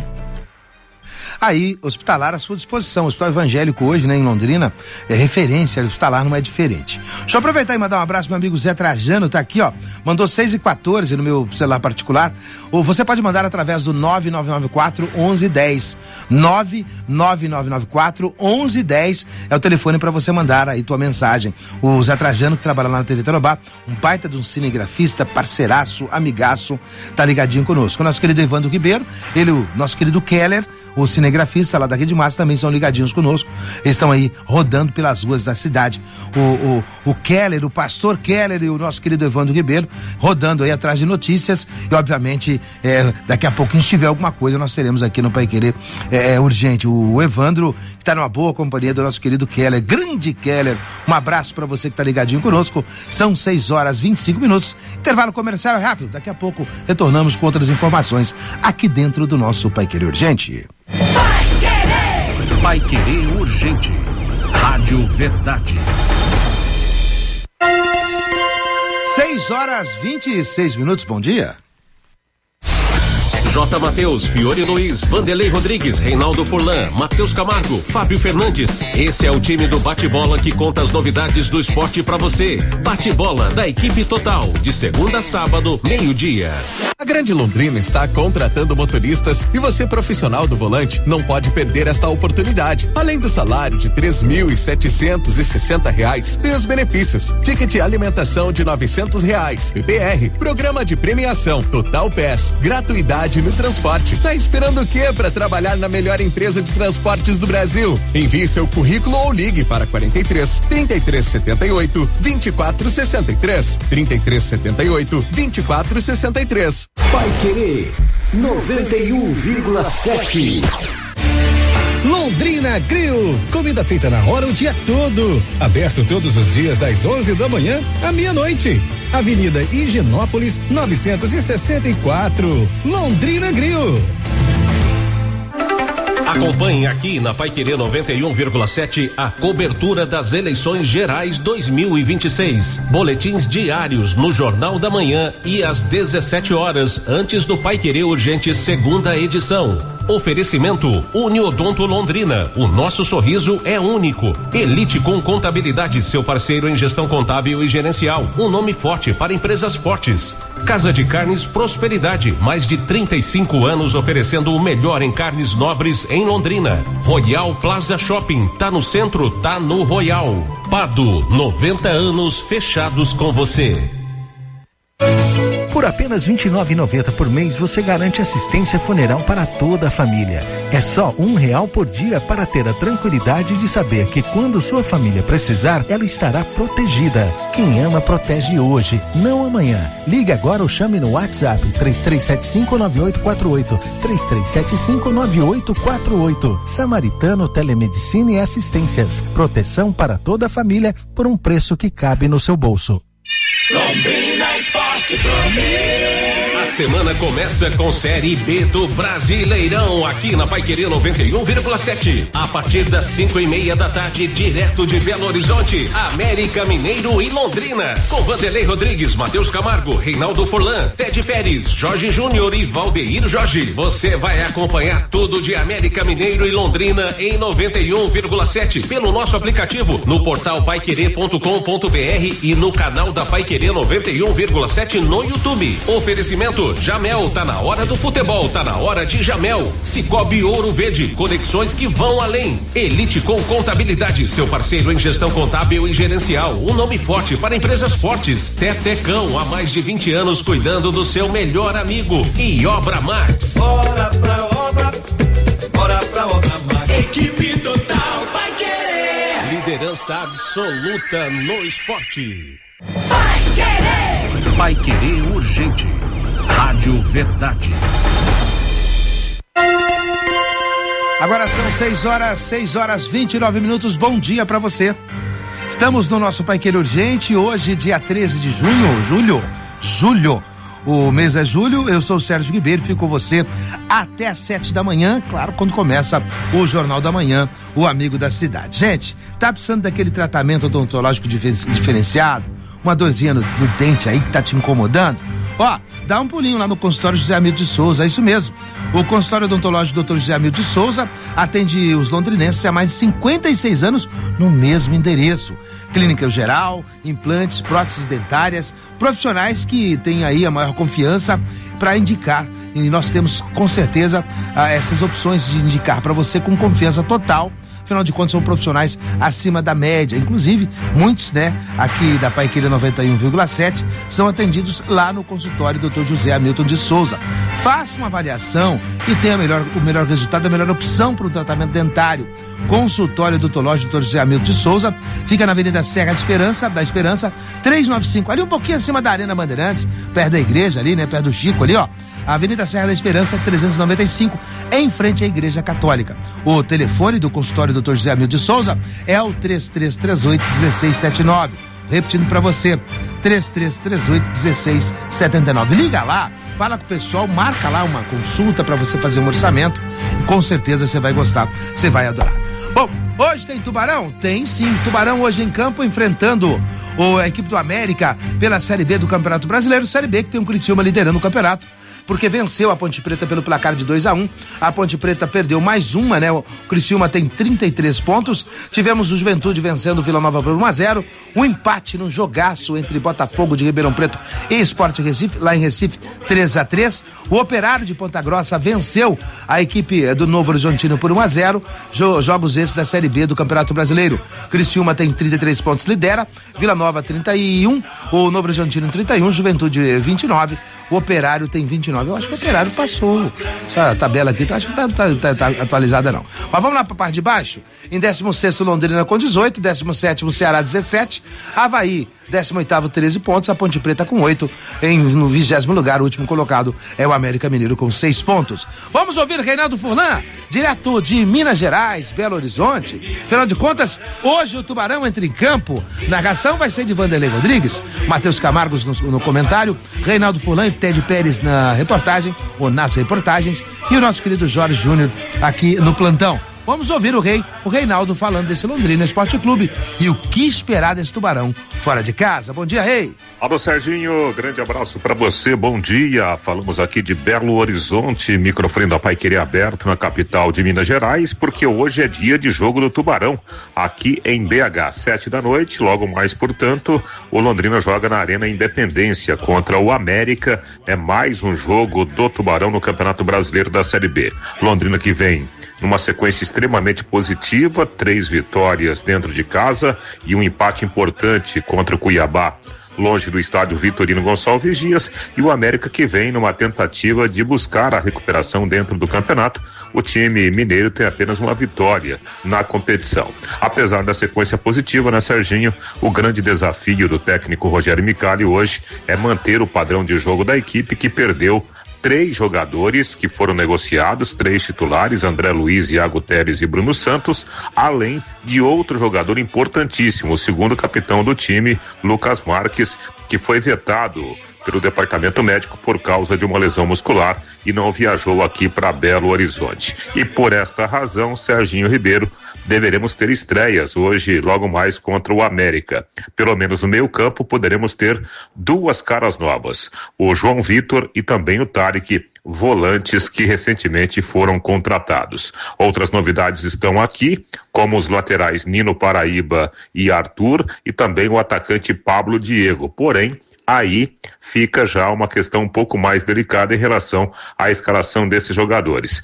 Aí, Hospitalar à sua disposição. O Hospital Evangélico hoje, né, em Londrina, é referência, o Hospitalar não é diferente. Deixa eu aproveitar e mandar um abraço, meu amigo Zé Trajano, tá aqui, ó, mandou seis e quatorze no meu celular particular, ou você pode mandar através do nove nove nove quatro, onze dez, nove nove nove nove quatro, onze dez, é o telefone para você mandar aí tua mensagem. O Zé Trajano, que trabalha lá na T V Tarobá, um baita de um cinegrafista, parceiraço, amigaço, tá ligadinho conosco. O nosso querido Evandro Ribeiro, ele, o nosso querido Keller, o cinegrafista lá da Rede Massa, também são ligadinhos conosco. Eles estão aí rodando pelas ruas da cidade. O, o, o Keller, o pastor Keller e o nosso querido Evandro Ribeiro rodando aí atrás de notícias. E obviamente, é, daqui a pouquinho, se tiver alguma coisa, nós teremos aqui no Pai Querer é, urgente. O, o Evandro, que está numa boa companhia do nosso querido Keller, grande Keller. Um abraço para você que está ligadinho conosco. São seis horas e vinte e cinco minutos. Intervalo comercial é rápido. Daqui a pouco retornamos com outras informações aqui dentro do nosso Pai Querer Urgente. Pai Querer. Pai Querer Urgente. Rádio Verdade. seis horas e vinte e seis minutos, bom dia. J. Mateus, Fiore Luiz, Vanderlei Rodrigues, Reinaldo Furlan, Matheus Camargo, Fábio Fernandes. Esse é o time do Bate-Bola que conta as novidades do esporte pra você. Bate-Bola da equipe total, de segunda a sábado, meio-dia. A Grande Londrina está contratando motoristas e você, profissional do volante, não pode perder esta oportunidade. Além do salário de três mil e setecentos e sessenta reais, tem os benefícios: ticket de alimentação de novecentos reais, P P R, programa de premiação, Total Pass, gratuidade no transporte. Tá esperando o quê para trabalhar na melhor empresa de transportes do Brasil? Envie seu currículo ou ligue para quarenta e três, trinta e três setenta e oito, vinte e quatro sessenta e três, trinta e três setenta e oito, vinte e quatro sessenta e três. Paiquerê noventa e um vírgula sete. Londrina Grill, comida feita na hora o dia todo. Aberto todos os dias das onze da manhã à meia-noite. Avenida Higienópolis novecentos e sessenta e quatro. Londrina Grill. Acompanhe aqui na Paiquerê noventa e um vírgula sete a cobertura das eleições gerais dois mil e vinte e seis. Boletins diários no Jornal da Manhã e às dezessete horas, antes do Paiquerê Urgente segunda edição. Oferecimento Uniodonto Londrina. O nosso sorriso é único. Elite com Contabilidade, seu parceiro em gestão contábil e gerencial. Um nome forte para empresas fortes. Casa de Carnes Prosperidade. Mais de trinta e cinco anos oferecendo o melhor em carnes nobres em Londrina. Royal Plaza Shopping. Tá no centro, tá no Royal. Pado, noventa anos fechados com você. Por apenas vinte e nove reais e noventa centavos por mês, você garante assistência funeral para toda a família. É só um real por dia para ter a tranquilidade de saber que quando sua família precisar, ela estará protegida. Quem ama, protege hoje, não amanhã. Ligue agora ou chame no WhatsApp três três sete cinco nove oito quatro oito, três três sete cinco nove oito quatro oito. Samaritano Telemedicina e Assistências. Proteção para toda a família por um preço que cabe no seu bolso. Londrina Esporte Clube. A semana começa com Série B do Brasileirão aqui na Paiquerê noventa e um vírgula sete. A partir das cinco e meia da tarde, direto de Belo Horizonte, América Mineiro e Londrina, com Vanderlei Rodrigues, Matheus Camargo, Reinaldo Furlan, Ted Pérez, Jorge Júnior e Valdeir Jorge. Você vai acompanhar tudo de América Mineiro e Londrina em noventa e um vírgula sete pelo nosso aplicativo, no portal paiquerê ponto com ponto br e no canal da Paiquerê noventa e um vírgula sete no YouTube. Oferecimento Jamel, tá na hora do futebol, tá na hora de Jamel. Cicobi Ouro Verde, conexões que vão além. Elite com Contabilidade, seu parceiro em gestão contábil e gerencial. Um nome forte para empresas fortes. Tetecão, há mais de vinte anos cuidando do seu melhor amigo. E Obra Max. Bora pra obra, bora pra obra Max. Equipe total vai querer. Liderança absoluta no esporte. Vai querer. Vai querer urgente. Rádio Verdade. Agora são seis horas, seis horas vinte e nove minutos. Bom dia pra você. Estamos no nosso Paiquerê Urgente, hoje, dia treze de junho, julho, julho. O mês é julho, eu sou o Sérgio Ribeiro, fico com você até às sete da manhã, claro, quando começa o Jornal da Manhã, o amigo da cidade. Gente, tá precisando daquele tratamento odontológico diferenciado? Uma dorzinha no, no dente aí que tá te incomodando? Ó, dá um pulinho lá no consultório José Hamilton de Souza, é isso mesmo. O consultório odontológico doutor José Hamilton de Souza atende os londrinenses há mais de cinquenta e seis anos no mesmo endereço. Clínica geral, implantes, próteses dentárias, profissionais que têm aí a maior confiança para indicar. E nós temos com certeza ah, essas opções de indicar para você com confiança total. Afinal de contas, são profissionais acima da média. Inclusive, muitos, né, aqui da Paiquerê noventa e um vírgula sete são atendidos lá no consultório doutor José Hamilton de Souza. Faça uma avaliação e tenha melhor, o melhor resultado, a melhor opção para o tratamento dentário. Consultório odontológico doutor José Hamilton de Souza fica na Avenida Serra de Esperança, da Esperança, trezentos e noventa e cinco, ali um pouquinho acima da Arena Bandeirantes, perto da igreja ali, né, perto do Chico ali, ó. Avenida Serra da Esperança, trezentos e noventa e cinco, em frente à Igreja Católica. O telefone do consultório doutor José Hamilton de Souza é o três três três oito, um seis sete nove. Repetindo para você, três três três oito, um seis sete nove. Liga lá, fala com o pessoal, marca lá uma consulta para você fazer um orçamento e com certeza você vai gostar, você vai adorar. Bom, hoje tem Tubarão? Tem sim, Tubarão hoje em campo enfrentando o, a equipe do América pela Série B do Campeonato Brasileiro, Série B que tem o Criciúma liderando o campeonato. porque venceu a Ponte Preta pelo placar de dois a um. A Ponte Preta perdeu mais uma, né? O Criciúma tem trinta e três pontos. Tivemos o Juventude vencendo o Vila Nova por um a zero. Um empate no jogaço entre Botafogo de Ribeirão Preto e Sport Recife, lá em Recife, três a três. O Operário de Ponta Grossa venceu a equipe do Novo Horizontino por um a zero. Jo- jogos esses da Série B do Campeonato Brasileiro. Criciúma tem trinta e três pontos, lidera. Vila Nova trinta e um. O Novo Horizontino trinta e um. Juventude vinte e nove. O Operário tem vinte e nove. Eu acho que o Operário passou. Essa tabela aqui, acho que tá, tá, tá, tá atualizada não. Mas vamos lá pra parte de baixo. Em décimo sexto, Londrina com dezoito. décimo sétimo, Ceará dezessete. Avaí, décimo oitavo, treze pontos. A Ponte Preta com oito. Em, no vigésimo lugar, o último colocado é o América Mineiro com seis pontos. Vamos ouvir Reinaldo Furlan, direto de Minas Gerais, Belo Horizonte. Afinal de contas, hoje o Tubarão entra em campo. Narração vai ser de Vanderlei Rodrigues, Matheus Camargos no, no comentário, Reinaldo Furlan e Ted Pérez na reportagem, ou nas reportagens, e o nosso querido Jorge Júnior aqui no plantão. Vamos ouvir o rei, o Reinaldo, falando desse Londrina Esporte Clube e o que esperar desse Tubarão fora de casa. Bom dia, rei. Alô, Serginho, grande abraço pra você, bom dia. Falamos aqui de Belo Horizonte, microfone da Paiquerê aberto na capital de Minas Gerais, porque hoje é dia de jogo do Tubarão, aqui em B H, sete da noite, logo mais, portanto, o Londrina joga na Arena Independência contra o América. É mais um jogo do Tubarão no Campeonato Brasileiro da Série B. Londrina que vem numa sequência extremamente positiva, três vitórias dentro de casa e um empate importante contra o Cuiabá, longe do estádio Vitorino Gonçalves Dias, e o América que vem numa tentativa de buscar a recuperação dentro do campeonato. O time mineiro tem apenas uma vitória na competição. Apesar da sequência positiva, né, Serginho, o grande desafio do técnico Rogério Micali hoje é manter o padrão de jogo da equipe, que perdeu três jogadores que foram negociados, três titulares, André Luiz, Iago Teres e Bruno Santos, além de outro jogador importantíssimo, o segundo capitão do time, Lucas Marques, que foi vetado pelo departamento médico por causa de uma lesão muscular e não viajou aqui para Belo Horizonte. E por esta razão, Serginho Ribeiro, deveremos ter estreias hoje, logo mais, contra o América. Pelo menos no meio campo poderemos ter duas caras novas, o João Vitor e também o Tarek, volantes que recentemente foram contratados. Outras novidades estão aqui, como os laterais Nino Paraíba e Arthur, e também o atacante Pablo Diego. Porém, aí fica já uma questão um pouco mais delicada em relação à escalação desses jogadores.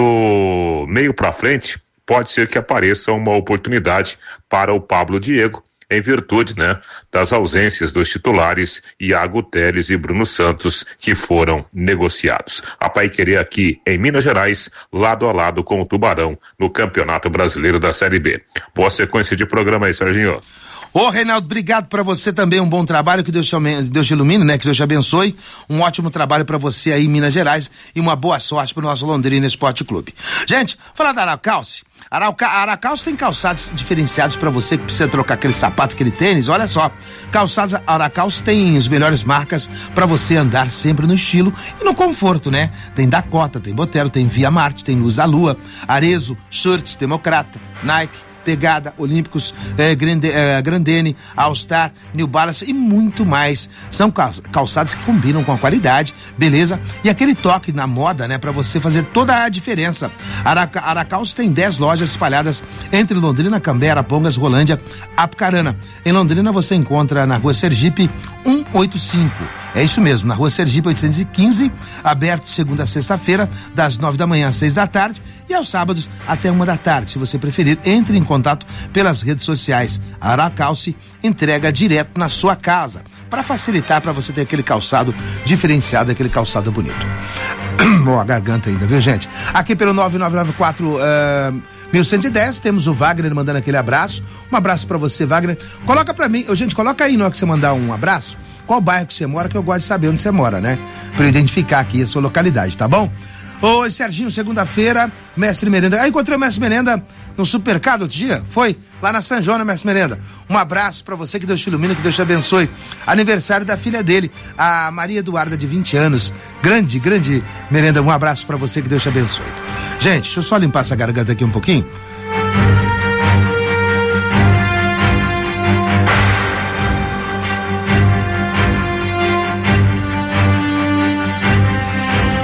Do meio para frente, pode ser que apareça uma oportunidade para o Pablo Diego, em virtude, né, das ausências dos titulares Iago Teles e Bruno Santos, que foram negociados. A Paiquerê aqui em Minas Gerais, lado a lado com o Tubarão no Campeonato Brasileiro da Série B. Boa sequência de programa aí, Serginho. Ô, Reinaldo, obrigado pra você também, um bom trabalho, que Deus te, Deus te ilumine, né, que Deus te abençoe, um ótimo trabalho pra você aí em Minas Gerais e uma boa sorte pro nosso Londrina Esporte Clube. Gente, falar da Aracalce, Arauca, Aracalce tem calçados diferenciados pra você que precisa trocar aquele sapato, aquele tênis, olha só, calçados Aracalce tem as melhores marcas pra você andar sempre no estilo e no conforto, né, tem Dakota, tem Botero, tem Via Marte, tem Luz da Lua, Arezzo, Shirts, Democrata, Nike, Pegada, Olímpicos, eh, Grande, eh, Grandene, All Star, New Balance e muito mais. São calçados que combinam com a qualidade, beleza? E aquele toque na moda, né? Pra você fazer toda a diferença. Araca, Aracalce tem dez lojas espalhadas entre Londrina, Cambé, Arapongas, Rolândia, Apucarana. Em Londrina você encontra na Rua Sergipe cento e oitenta e cinco. É isso mesmo, na Rua Sergipe oitocentos e quinze, aberto segunda a sexta-feira, das nove da manhã às seis da tarde, e aos sábados até uma da tarde. Se você preferir, entre em contato pelas redes sociais. A Aracalce entrega direto na sua casa, para facilitar para você ter aquele calçado diferenciado, aquele calçado bonito. Boa, a garganta ainda, viu, gente? Aqui pelo nove nove nove quatro uh, mil cento e dez, temos o Wagner mandando aquele abraço. Um abraço para você, Wagner. Coloca para mim, gente, coloca aí na hora que você mandar um abraço, qual bairro que você mora, que eu gosto de saber onde você mora, né? Pra eu identificar aqui a sua localidade, tá bom? Oi, Serginho, segunda-feira, Mestre Merenda. Ah, encontrei o Mestre Merenda no Supermercado outro dia, foi? Lá na São João, né, Mestre Merenda? Um abraço pra você, que Deus te ilumine, que Deus te abençoe. Aniversário da filha dele, a Maria Eduarda, de vinte anos. Grande, grande Merenda, um abraço pra você, que Deus te abençoe. Gente, deixa eu só limpar essa garganta aqui um pouquinho.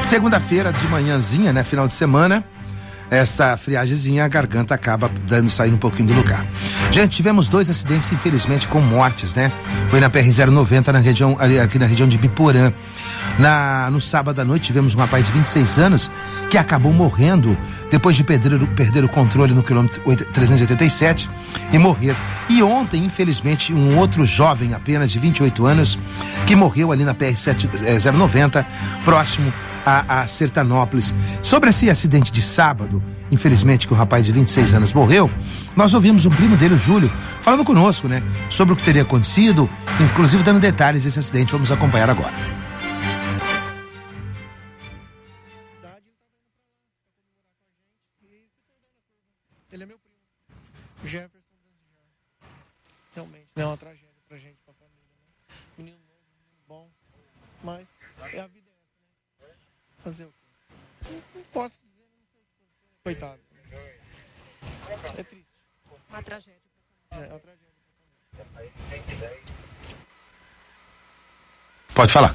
Segunda-feira de manhãzinha, né? Final de semana. Essa friagemzinha, a garganta acaba dando, saindo um pouquinho do lugar. Gente, tivemos dois acidentes, infelizmente, com mortes, né? Foi na P R zero noventa, na região, aqui na região de Biporã. Na, no sábado à noite, tivemos um rapaz de vinte e seis anos que acabou morrendo depois de perder, perder o controle no quilômetro trezentos e oitenta e sete e morrer. E ontem, infelizmente, um outro jovem, apenas de vinte e oito anos, que morreu ali na P R zero noventa, próximo a, a Sertanópolis. Sobre esse acidente de sábado, infelizmente, que o rapaz de vinte e seis anos morreu, nós ouvimos um primo dele, o Júlio, falando conosco, né? Sobre o que teria acontecido, inclusive dando detalhes desse acidente. Vamos acompanhar agora. Ele é meu primo, Jefferson. Realmente, não é uma tragédia pra gente, pra família, né? Menino novo, menino bom, mas é a vida essa, né? Fazer o quê? Não posso dizer, não sei o que aconteceu. Coitado. É triste. Uma tragédia. É, é uma tragédia. Pode falar.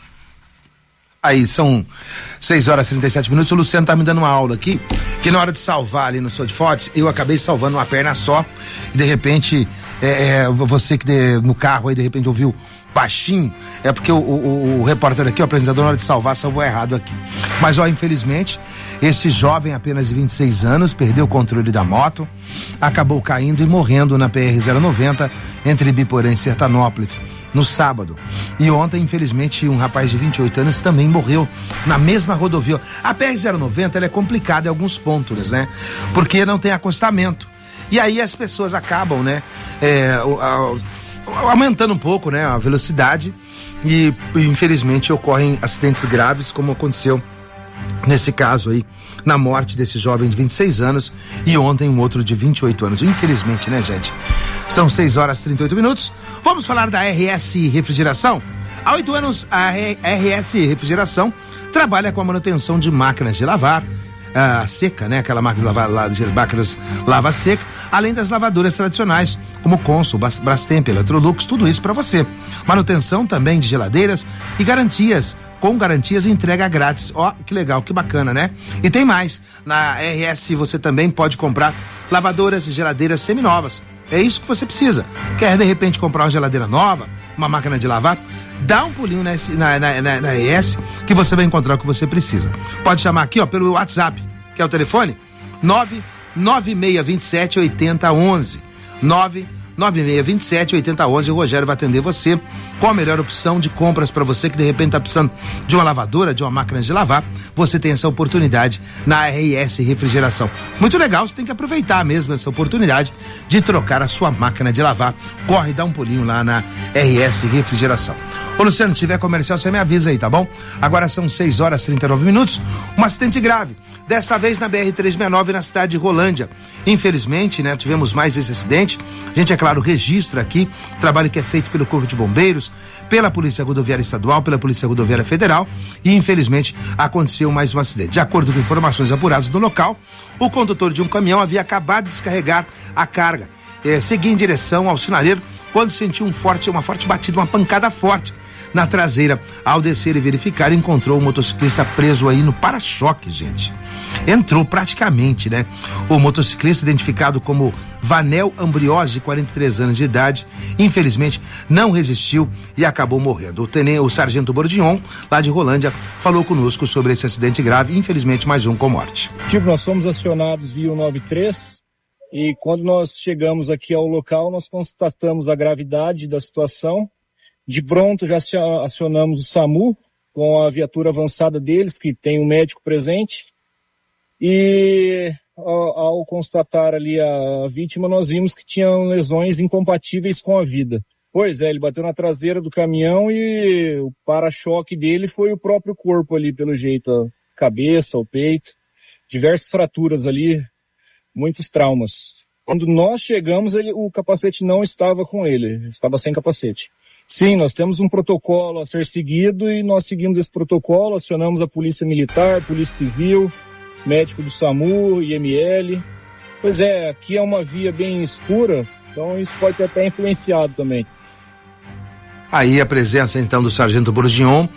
Aí, são seis horas e trinta e sete minutos. O Luciano tá me dando uma aula aqui, que na hora de salvar ali no Sou de Fortes, eu acabei salvando uma perna só, e de repente, é, é, você que de, no carro aí, de repente ouviu baixinho, é porque o, o, o repórter aqui, o apresentador, na hora de salvar, salvou errado aqui. Mas, ó, infelizmente, esse jovem, apenas de vinte e seis anos, perdeu o controle da moto, acabou caindo e morrendo na P R zero noventa, entre Biporã e Sertanópolis, no sábado. E ontem, infelizmente, um rapaz de vinte e oito anos também morreu na mesma rodovia. A P R zero noventa, ela é complicada em alguns pontos, né? Porque não tem acostamento. E aí as pessoas acabam, né? É, aumentando um pouco, né? A velocidade e, infelizmente, ocorrem acidentes graves, como aconteceu nesse caso aí, na morte desse jovem de vinte e seis anos e ontem um outro de vinte e oito anos. Infelizmente, né, gente? São seis horas e trinta e oito minutos. Vamos falar da R S Refrigeração? Há oito anos, a R S Refrigeração trabalha com a manutenção de máquinas de lavar a seca, né? Aquela máquina de lavar, de máquinas lava seca, além das lavadoras tradicionais, como Consul, Brastemp, Electrolux, tudo isso para você. Manutenção também de geladeiras e garantias, com garantias e entrega grátis. Ó, que legal, que bacana, né? E tem mais, na R S você também pode comprar lavadoras e geladeiras seminovas. É isso que você precisa. Quer de repente comprar uma geladeira nova, uma máquina de lavar? Dá um pulinho na, na, na, na, na R S que você vai encontrar o que você precisa. Pode chamar aqui, ó, pelo WhatsApp, que é o telefone nove nove seis dois sete oito zero um um. nove nove seis dois sete oito zero um um. O Rogério vai atender você com a melhor opção de compras para você que de repente está precisando de uma lavadora, de uma máquina de lavar. Você tem essa oportunidade na R S Refrigeração. Muito legal, você tem que aproveitar mesmo essa oportunidade de trocar a sua máquina de lavar. Corre, dá um pulinho lá na R S Refrigeração. Ô Luciano, se tiver comercial, você me avisa aí, tá bom? Agora são seis horas e trinta e nove minutos. Um acidente grave, dessa vez na B R trezentos e sessenta e nove, na cidade de Rolândia. Infelizmente, né, tivemos mais esse acidente. A gente, é claro, registra aqui o trabalho que é feito pelo Corpo de Bombeiros, pela Polícia Rodoviária Estadual, pela Polícia Rodoviária Federal, e infelizmente aconteceu mais um acidente. De acordo com informações apuradas no local, o condutor de um caminhão havia acabado de descarregar a carga, eh, seguia em direção ao sinareiro quando sentiu um forte, uma forte batida, uma pancada forte na traseira. Ao descer e verificar, encontrou o motociclista preso aí no para-choque, gente. Entrou praticamente, né? O motociclista, identificado como Vanel Ambriose, de quarenta e três anos de idade, infelizmente não resistiu e acabou morrendo. O tenente, o sargento Bordignon, lá de Rolândia, falou conosco sobre esse acidente grave, infelizmente mais um com morte. Nós somos acionados via noventa e três e quando nós chegamos aqui ao local, nós constatamos a gravidade da situação. De pronto já acionamos o SAMU com a viatura avançada deles, que tem um médico presente. E ao, ao constatar ali a vítima, nós vimos que tinham lesões incompatíveis com a vida. Pois é, ele bateu na traseira do caminhão e o para-choque dele foi o próprio corpo ali, pelo jeito, a cabeça, o peito, diversas fraturas ali, muitos traumas. Quando nós chegamos, ele, o capacete não estava com ele, estava sem capacete. Sim, nós temos um protocolo a ser seguido e nós seguimos esse protocolo, acionamos a Polícia Militar, Polícia Civil, médico do SAMU, I M L. Pois é, aqui é uma via bem escura, então isso pode ter até influenciado também. Aí a presença então do sargento Bordignon,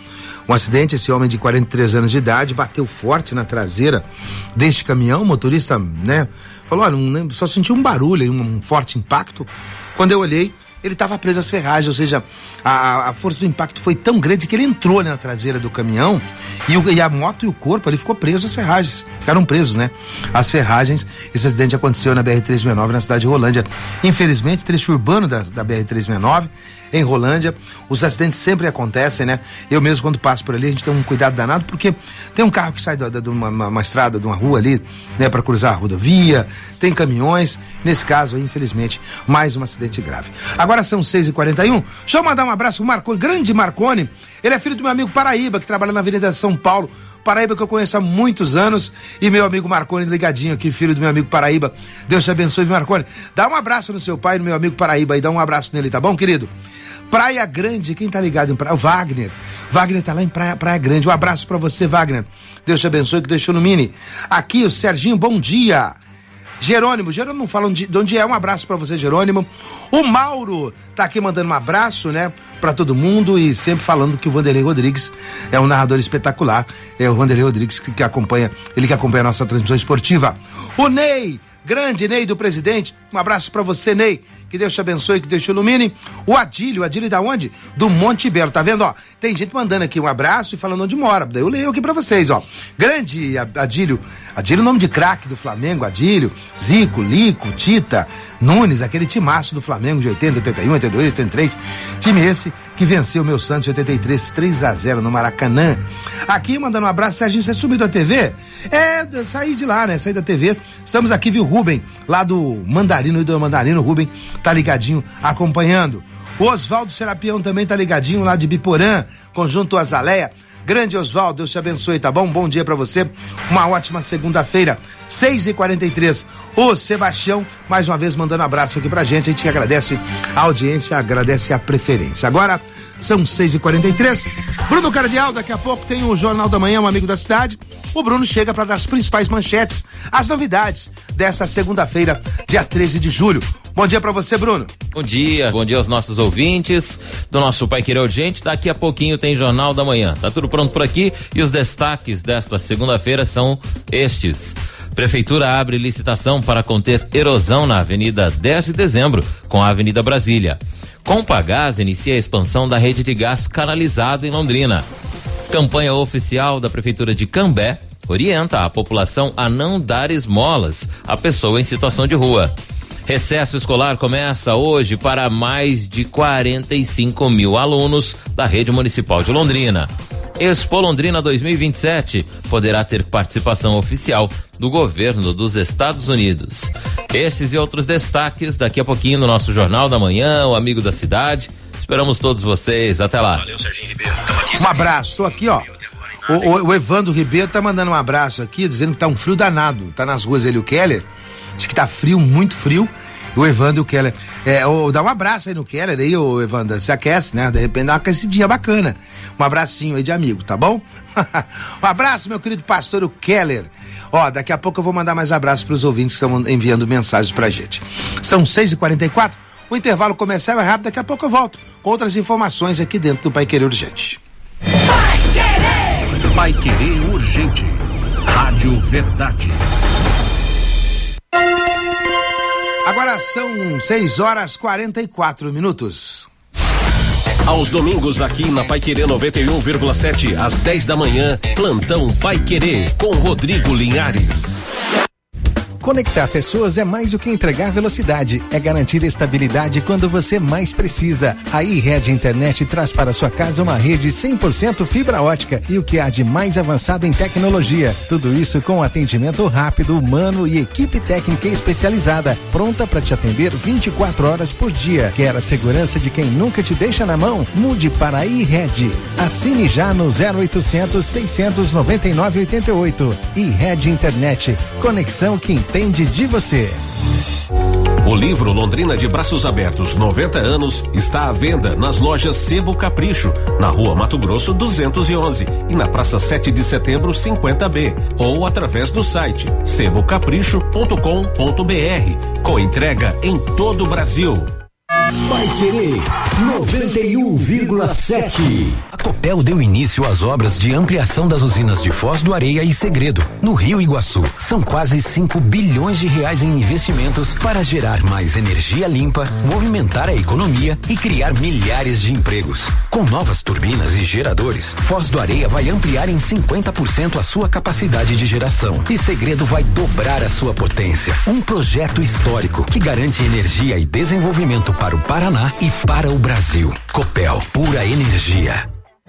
Um acidente, esse homem de quarenta e três anos de idade bateu forte na traseira deste caminhão, o motorista, né, falou, olha, não, só senti um barulho, um, um forte impacto. Quando eu olhei, ele estava preso às ferragens, ou seja, a, a força do impacto foi tão grande que ele entrou na traseira do caminhão e, o, e a moto e o corpo, ele ficou preso às ferragens, ficaram presos, né? As ferragens. Esse acidente aconteceu na B R trezentos e sessenta e nove, na cidade de Rolândia. Infelizmente, trecho urbano da, da B R trezentos e sessenta e nove, em Rolândia, os acidentes sempre acontecem, né? Eu mesmo, quando passo por ali, a gente tem um cuidado danado, porque tem um carro que sai de uma, uma, uma estrada, de uma rua ali, né, para cruzar a rodovia, tem caminhões, nesse caso, infelizmente, mais um acidente grave. Agora são seis e quarenta e um, deixa eu mandar um abraço pro Marconi, grande Marconi, ele é filho do meu amigo Paraíba, que trabalha na Avenida São Paulo, Paraíba que eu conheço há muitos anos, e meu amigo Marconi ligadinho aqui, filho do meu amigo Paraíba, Deus te abençoe, Marconi, dá um abraço no seu pai, no meu amigo Paraíba, e dá um abraço nele, tá bom, querido? Praia Grande, quem tá ligado em Praia? O Wagner. Wagner tá lá em Praia, Praia Grande. Um abraço pra você, Wagner. Deus te abençoe, que deixou no mini. Aqui, o Serginho, bom dia. Jerônimo, Jerônimo não fala de onde é, um abraço pra você, Jerônimo. O Mauro tá aqui mandando um abraço, né, pra todo mundo e sempre falando que o Vanderlei Rodrigues é um narrador espetacular. É o Vanderlei Rodrigues que, que acompanha, ele que acompanha a nossa transmissão esportiva. O Ney, grande Ney do Presidente, um abraço pra você, Ney. Que Deus te abençoe, que Deus te ilumine. O Adílio, o Adílio da onde? Do Monte Belo, tá vendo, ó? Tem gente mandando aqui um abraço e falando onde mora, daí eu leio aqui pra vocês, ó. Grande Adílio, Adílio nome de craque do Flamengo, Adílio, Zico, Lico, Tita, Nunes, aquele timaço do Flamengo de oitenta, oitenta e um, oitenta e dois, oitenta e três, time esse que venceu o meu Santos em oitenta e três, três a zero no Maracanã. Aqui mandando um abraço, Serginho, você subiu da T V? É, saí de lá, né, saí da T V, estamos aqui, viu, Rubem, lá do Mandarino, do Mandarino, Rubem, tá ligadinho, acompanhando. O Oswaldo Serapião também tá ligadinho lá de Biporã, Conjunto Azaleia. Grande Oswaldo, Deus te abençoe, tá bom? Bom dia pra você, uma ótima segunda-feira, seis e quarenta e três. O Sebastião, mais uma vez mandando abraço aqui pra gente, a gente agradece a audiência, agradece a preferência. Agora são seis e quarenta e três. Bruno Cardial, daqui a pouco tem o Jornal da Manhã, um amigo da cidade. O Bruno chega para dar as principais manchetes, as novidades desta segunda-feira, dia treze de julho. Bom dia pra você, Bruno. Bom dia, bom dia aos nossos ouvintes do nosso Pai Querer Urgente. Daqui a pouquinho tem Jornal da Manhã. Tá tudo pronto por aqui e os destaques desta segunda-feira são estes. Prefeitura abre licitação para conter erosão na Avenida dez de dezembro com a Avenida Brasília. Compagás inicia a expansão da rede de gás canalizado em Londrina. Campanha oficial da Prefeitura de Cambé orienta a população a não dar esmolas a pessoa em situação de rua. Recesso escolar começa hoje para mais de quarenta e cinco mil alunos da rede municipal de Londrina. Expo Londrina dois mil e vinte e sete poderá ter participação oficial do governo dos Estados Unidos. Estes e outros destaques daqui a pouquinho no nosso Jornal da Manhã, o Amigo da Cidade. Esperamos todos vocês. Até lá. Valeu, Serginho Ribeiro. Um abraço. Tô aqui, ó. O, o, o Evandro Ribeiro tá mandando um abraço aqui, dizendo que tá um frio danado. Tá nas ruas ele e o Keller. Diz que tá frio, muito frio. O Evandro e o Keller. É, o, dá um abraço aí no Keller aí, o Evandro. Se aquece, né? De repente dá uma aquecidinha bacana. Um abracinho aí de amigo, tá bom? Um abraço, meu querido pastor o Keller. Ó, daqui a pouco eu vou mandar mais abraços pros ouvintes que estão enviando mensagens pra gente. São seis e quarenta e quatro. O intervalo comercial é rápido, daqui a pouco eu volto com outras informações aqui dentro do Pai Querer Urgente. Pai Querer! Pai Querer Urgente. Rádio Verdade. Agora são seis horas quarenta e quatro minutos. Aos domingos aqui na Pai Querer noventa e um vírgula sete, às dez da manhã, plantão Pai Querer com Rodrigo Linhares. Conectar pessoas é mais do que entregar velocidade, é garantir estabilidade quando você mais precisa. A iRede Internet traz para sua casa uma rede cem por cento fibra ótica e o que há de mais avançado em tecnologia. Tudo isso com atendimento rápido, humano e equipe técnica especializada, pronta para te atender vinte e quatro horas por dia. Quer a segurança de quem nunca te deixa na mão? Mude para a iRede. Assine já no zero oitocentos, seiscentos e noventa e nove, oitenta e oito. iRede Internet. Conexão que entende de você. O livro Londrina de Braços Abertos noventa anos está à venda nas lojas Sebo Capricho, na Rua Mato Grosso duzentos e onze e na Praça sete de Setembro cinquenta B, ou através do site sebo capricho ponto com ponto br, com entrega em todo o Brasil. Paiquerê noventa e um vírgula sete. A Copel deu início às obras de ampliação das usinas de Foz do Areia e Segredo, no Rio Iguaçu. São quase cinco bilhões de reais em investimentos para gerar mais energia limpa, movimentar a economia e criar milhares de empregos. Com novas turbinas e geradores, Foz do Areia vai ampliar em cinquenta por cento a sua capacidade de geração e Segredo vai dobrar a sua potência. Um projeto histórico que garante energia e desenvolvimento para o Paraná e para o Brasil. Copel, pura energia.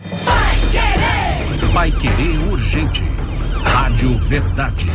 Vai querer urgente. Rádio Verdade.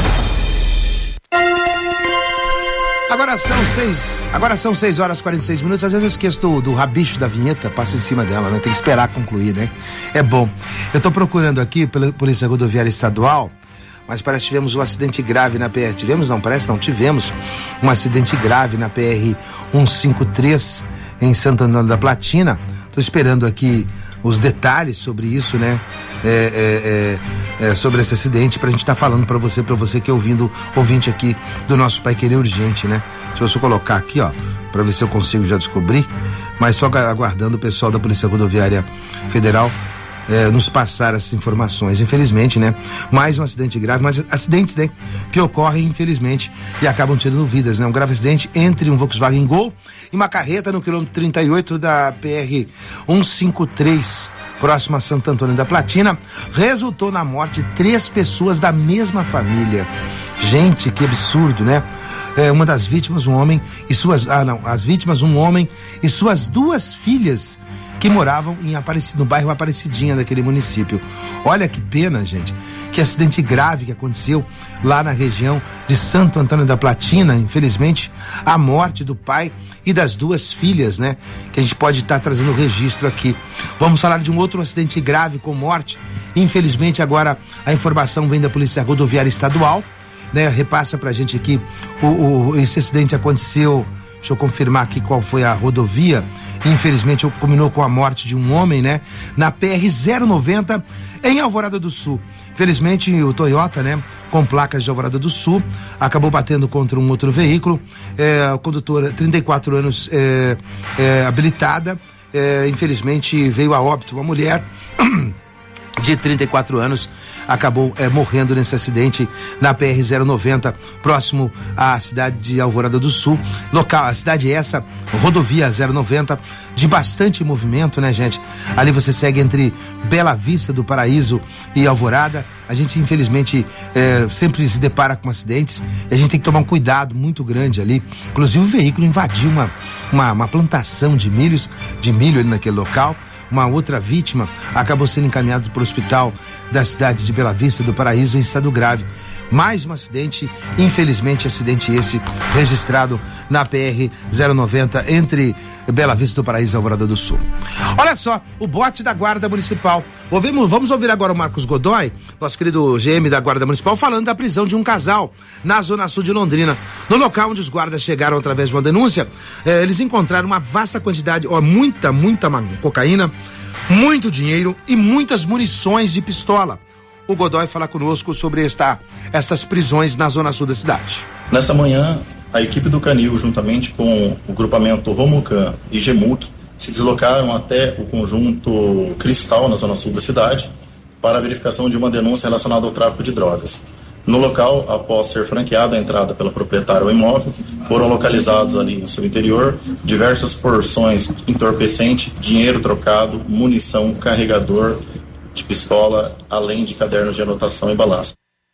Agora são seis, agora são seis horas e quarenta e seis minutos. Às vezes eu esqueço do, do rabicho da vinheta, passa em cima dela, né? Tem que esperar concluir, né? É bom. Eu tô procurando aqui pela Polícia Rodoviária Estadual, mas parece que tivemos um acidente grave na P R. Tivemos? Não, parece não. Tivemos um acidente grave na P R cento e cinquenta e três em Santo Antônio da Platina. Tô esperando aqui os detalhes sobre isso, né? É, é, é, é, sobre esse acidente pra gente estar tá falando pra você, pra você que é ouvindo, ouvinte aqui do nosso Pai Querer Urgente, né? Deixa eu só colocar aqui, ó, pra ver se eu consigo já descobrir, mas só aguardando o pessoal da Polícia Rodoviária Federal É, nos passar essas informações. Infelizmente, né? Mais um acidente grave, mas acidentes, né? Que ocorrem, infelizmente, e acabam tirando vidas, né? Um grave acidente entre um Volkswagen Gol e uma carreta no quilômetro trinta e oito da P R cento e cinquenta e três, próximo a Santo Antônio da Platina, resultou na morte de três pessoas da mesma família. Gente, que absurdo, né? É, uma das vítimas, um homem e suas... Ah, não. As vítimas, um homem e suas duas filhas que moravam em Aparecida, no bairro Aparecidinha daquele município. Olha que pena, gente, que acidente grave que aconteceu lá na região de Santo Antônio da Platina. Infelizmente, a morte do pai e das duas filhas, né, que a gente pode estar tá trazendo registro aqui. Vamos falar de um outro acidente grave com morte. Infelizmente, agora a informação vem da Polícia Rodoviária Estadual, né, repassa pra gente aqui o, o, esse acidente aconteceu. Deixa eu confirmar aqui qual foi a rodovia. Infelizmente, combinou com a morte de um homem, né? Na P R zero noventa, em Alvorada do Sul. Felizmente, o Toyota, né? Com placas de Alvorada do Sul, acabou batendo contra um outro veículo. É, a condutora, trinta e quatro anos, é, é, habilitada. É, infelizmente, veio a óbito uma mulher de trinta e quatro anos, acabou é, morrendo nesse acidente na P R zero noventa, próximo à cidade de Alvorada do Sul. Local, a cidade é essa, rodovia zero noventa, de bastante movimento, né, gente? Ali você segue entre Bela Vista do Paraíso e Alvorada. A gente, infelizmente, é, sempre se depara com acidentes e a gente tem que tomar um cuidado muito grande ali. Inclusive, o veículo invadiu uma, uma, uma plantação de milhos, de milho ali naquele local. Uma outra vítima acabou sendo encaminhada para o hospital da cidade de Bela Vista do Paraíso em estado grave. Mais um acidente, infelizmente acidente esse registrado na P R zero noventa entre Bela Vista do Paraíso e Alvorada do Sul. Olha só, o bote da Guarda Municipal. Ouvimos, vamos ouvir agora o Marcos Godoy, nosso querido G M da Guarda Municipal, falando da prisão de um casal na Zona Sul de Londrina. No local onde os guardas chegaram através de uma denúncia, eh, eles encontraram uma vasta quantidade, ó, muita, muita cocaína, muito dinheiro e muitas munições de pistola. O Godoy fala conosco sobre esta, estas prisões na Zona Sul da cidade. Nessa manhã, a equipe do Canil, juntamente com o grupamento Romucan e Gemuc, se deslocaram até o conjunto Cristal, na Zona Sul da cidade, para a verificação de uma denúncia relacionada ao tráfico de drogas. No local, após ser franqueada a entrada pela proprietária ao imóvel, foram localizados ali no seu interior diversas porções de entorpecente, dinheiro trocado, munição, carregador de pistola, além de cadernos de anotação e balança.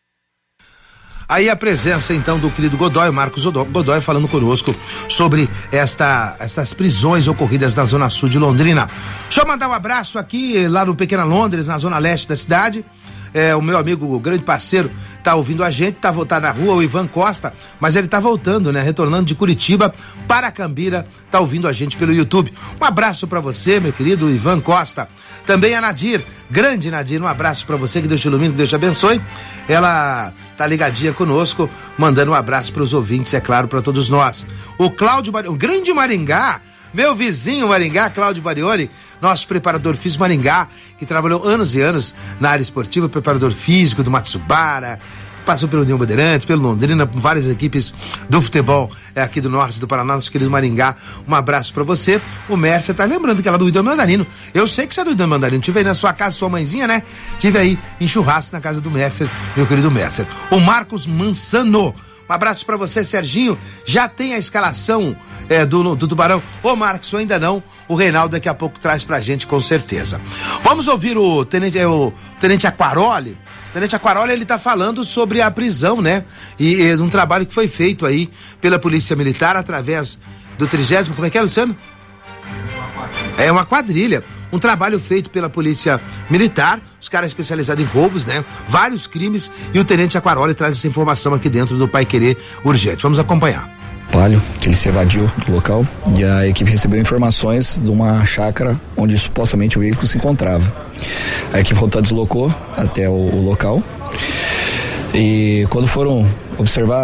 Aí a presença então do querido Godoy, Marcos Godoy, falando conosco sobre esta, estas prisões ocorridas na Zona Sul de Londrina. Deixa eu mandar um abraço aqui lá no Pequena Londres, na Zona Leste da cidade. É, o meu amigo, o grande parceiro, tá ouvindo a gente, tá, tá na rua, o Ivan Costa, mas ele tá voltando, né? Retornando de Curitiba para Cambira, tá ouvindo a gente pelo YouTube. Um abraço para você, meu querido Ivan Costa. Também a Nadir, grande Nadir, um abraço para você, que Deus te ilumine, que Deus te abençoe. Ela tá ligadinha conosco, mandando um abraço para os ouvintes, é claro, para todos nós. O Cláudio, o grande Maringá, meu vizinho Maringá, Cláudio Varione, nosso preparador físico Maringá, que trabalhou anos e anos na área esportiva, preparador físico do Matsubara, passou pelo União Bandeirantes, pelo Londrina, com várias equipes do futebol é, aqui do norte do Paraná, nosso querido Maringá. Um abraço pra você. O Mércia tá lembrando que ela é do Idam Mandarino. Eu sei que você é do Idam Mandarino. Tive aí na sua casa, sua mãezinha, né? Tive aí em churrasco na casa do Mércia, meu querido Mércia. O Marcos Mansano. Um abraço pra você, Serginho. Já tem a escalação é, do, do Tubarão? Ô, Marcos, ainda não. O Reinaldo daqui a pouco traz pra gente, com certeza. Vamos ouvir o Tenente, o Tenente Aquaroli. O Tenente Aquaroli, ele tá falando sobre a prisão, né? E, e um trabalho que foi feito aí pela Polícia Militar através do trigésimo, como é que é, Luciano? É uma quadrilha. Um trabalho feito pela Polícia Militar, os caras especializados em roubos, né? Vários crimes, e o Tenente Aquaroli traz essa informação aqui dentro do Pai Querer Urgente. Vamos acompanhar. Palio, que ele se evadiu do local, e a equipe recebeu informações de uma chácara onde supostamente o veículo se encontrava. A equipe Rotan deslocou até o, o local, e quando foram observar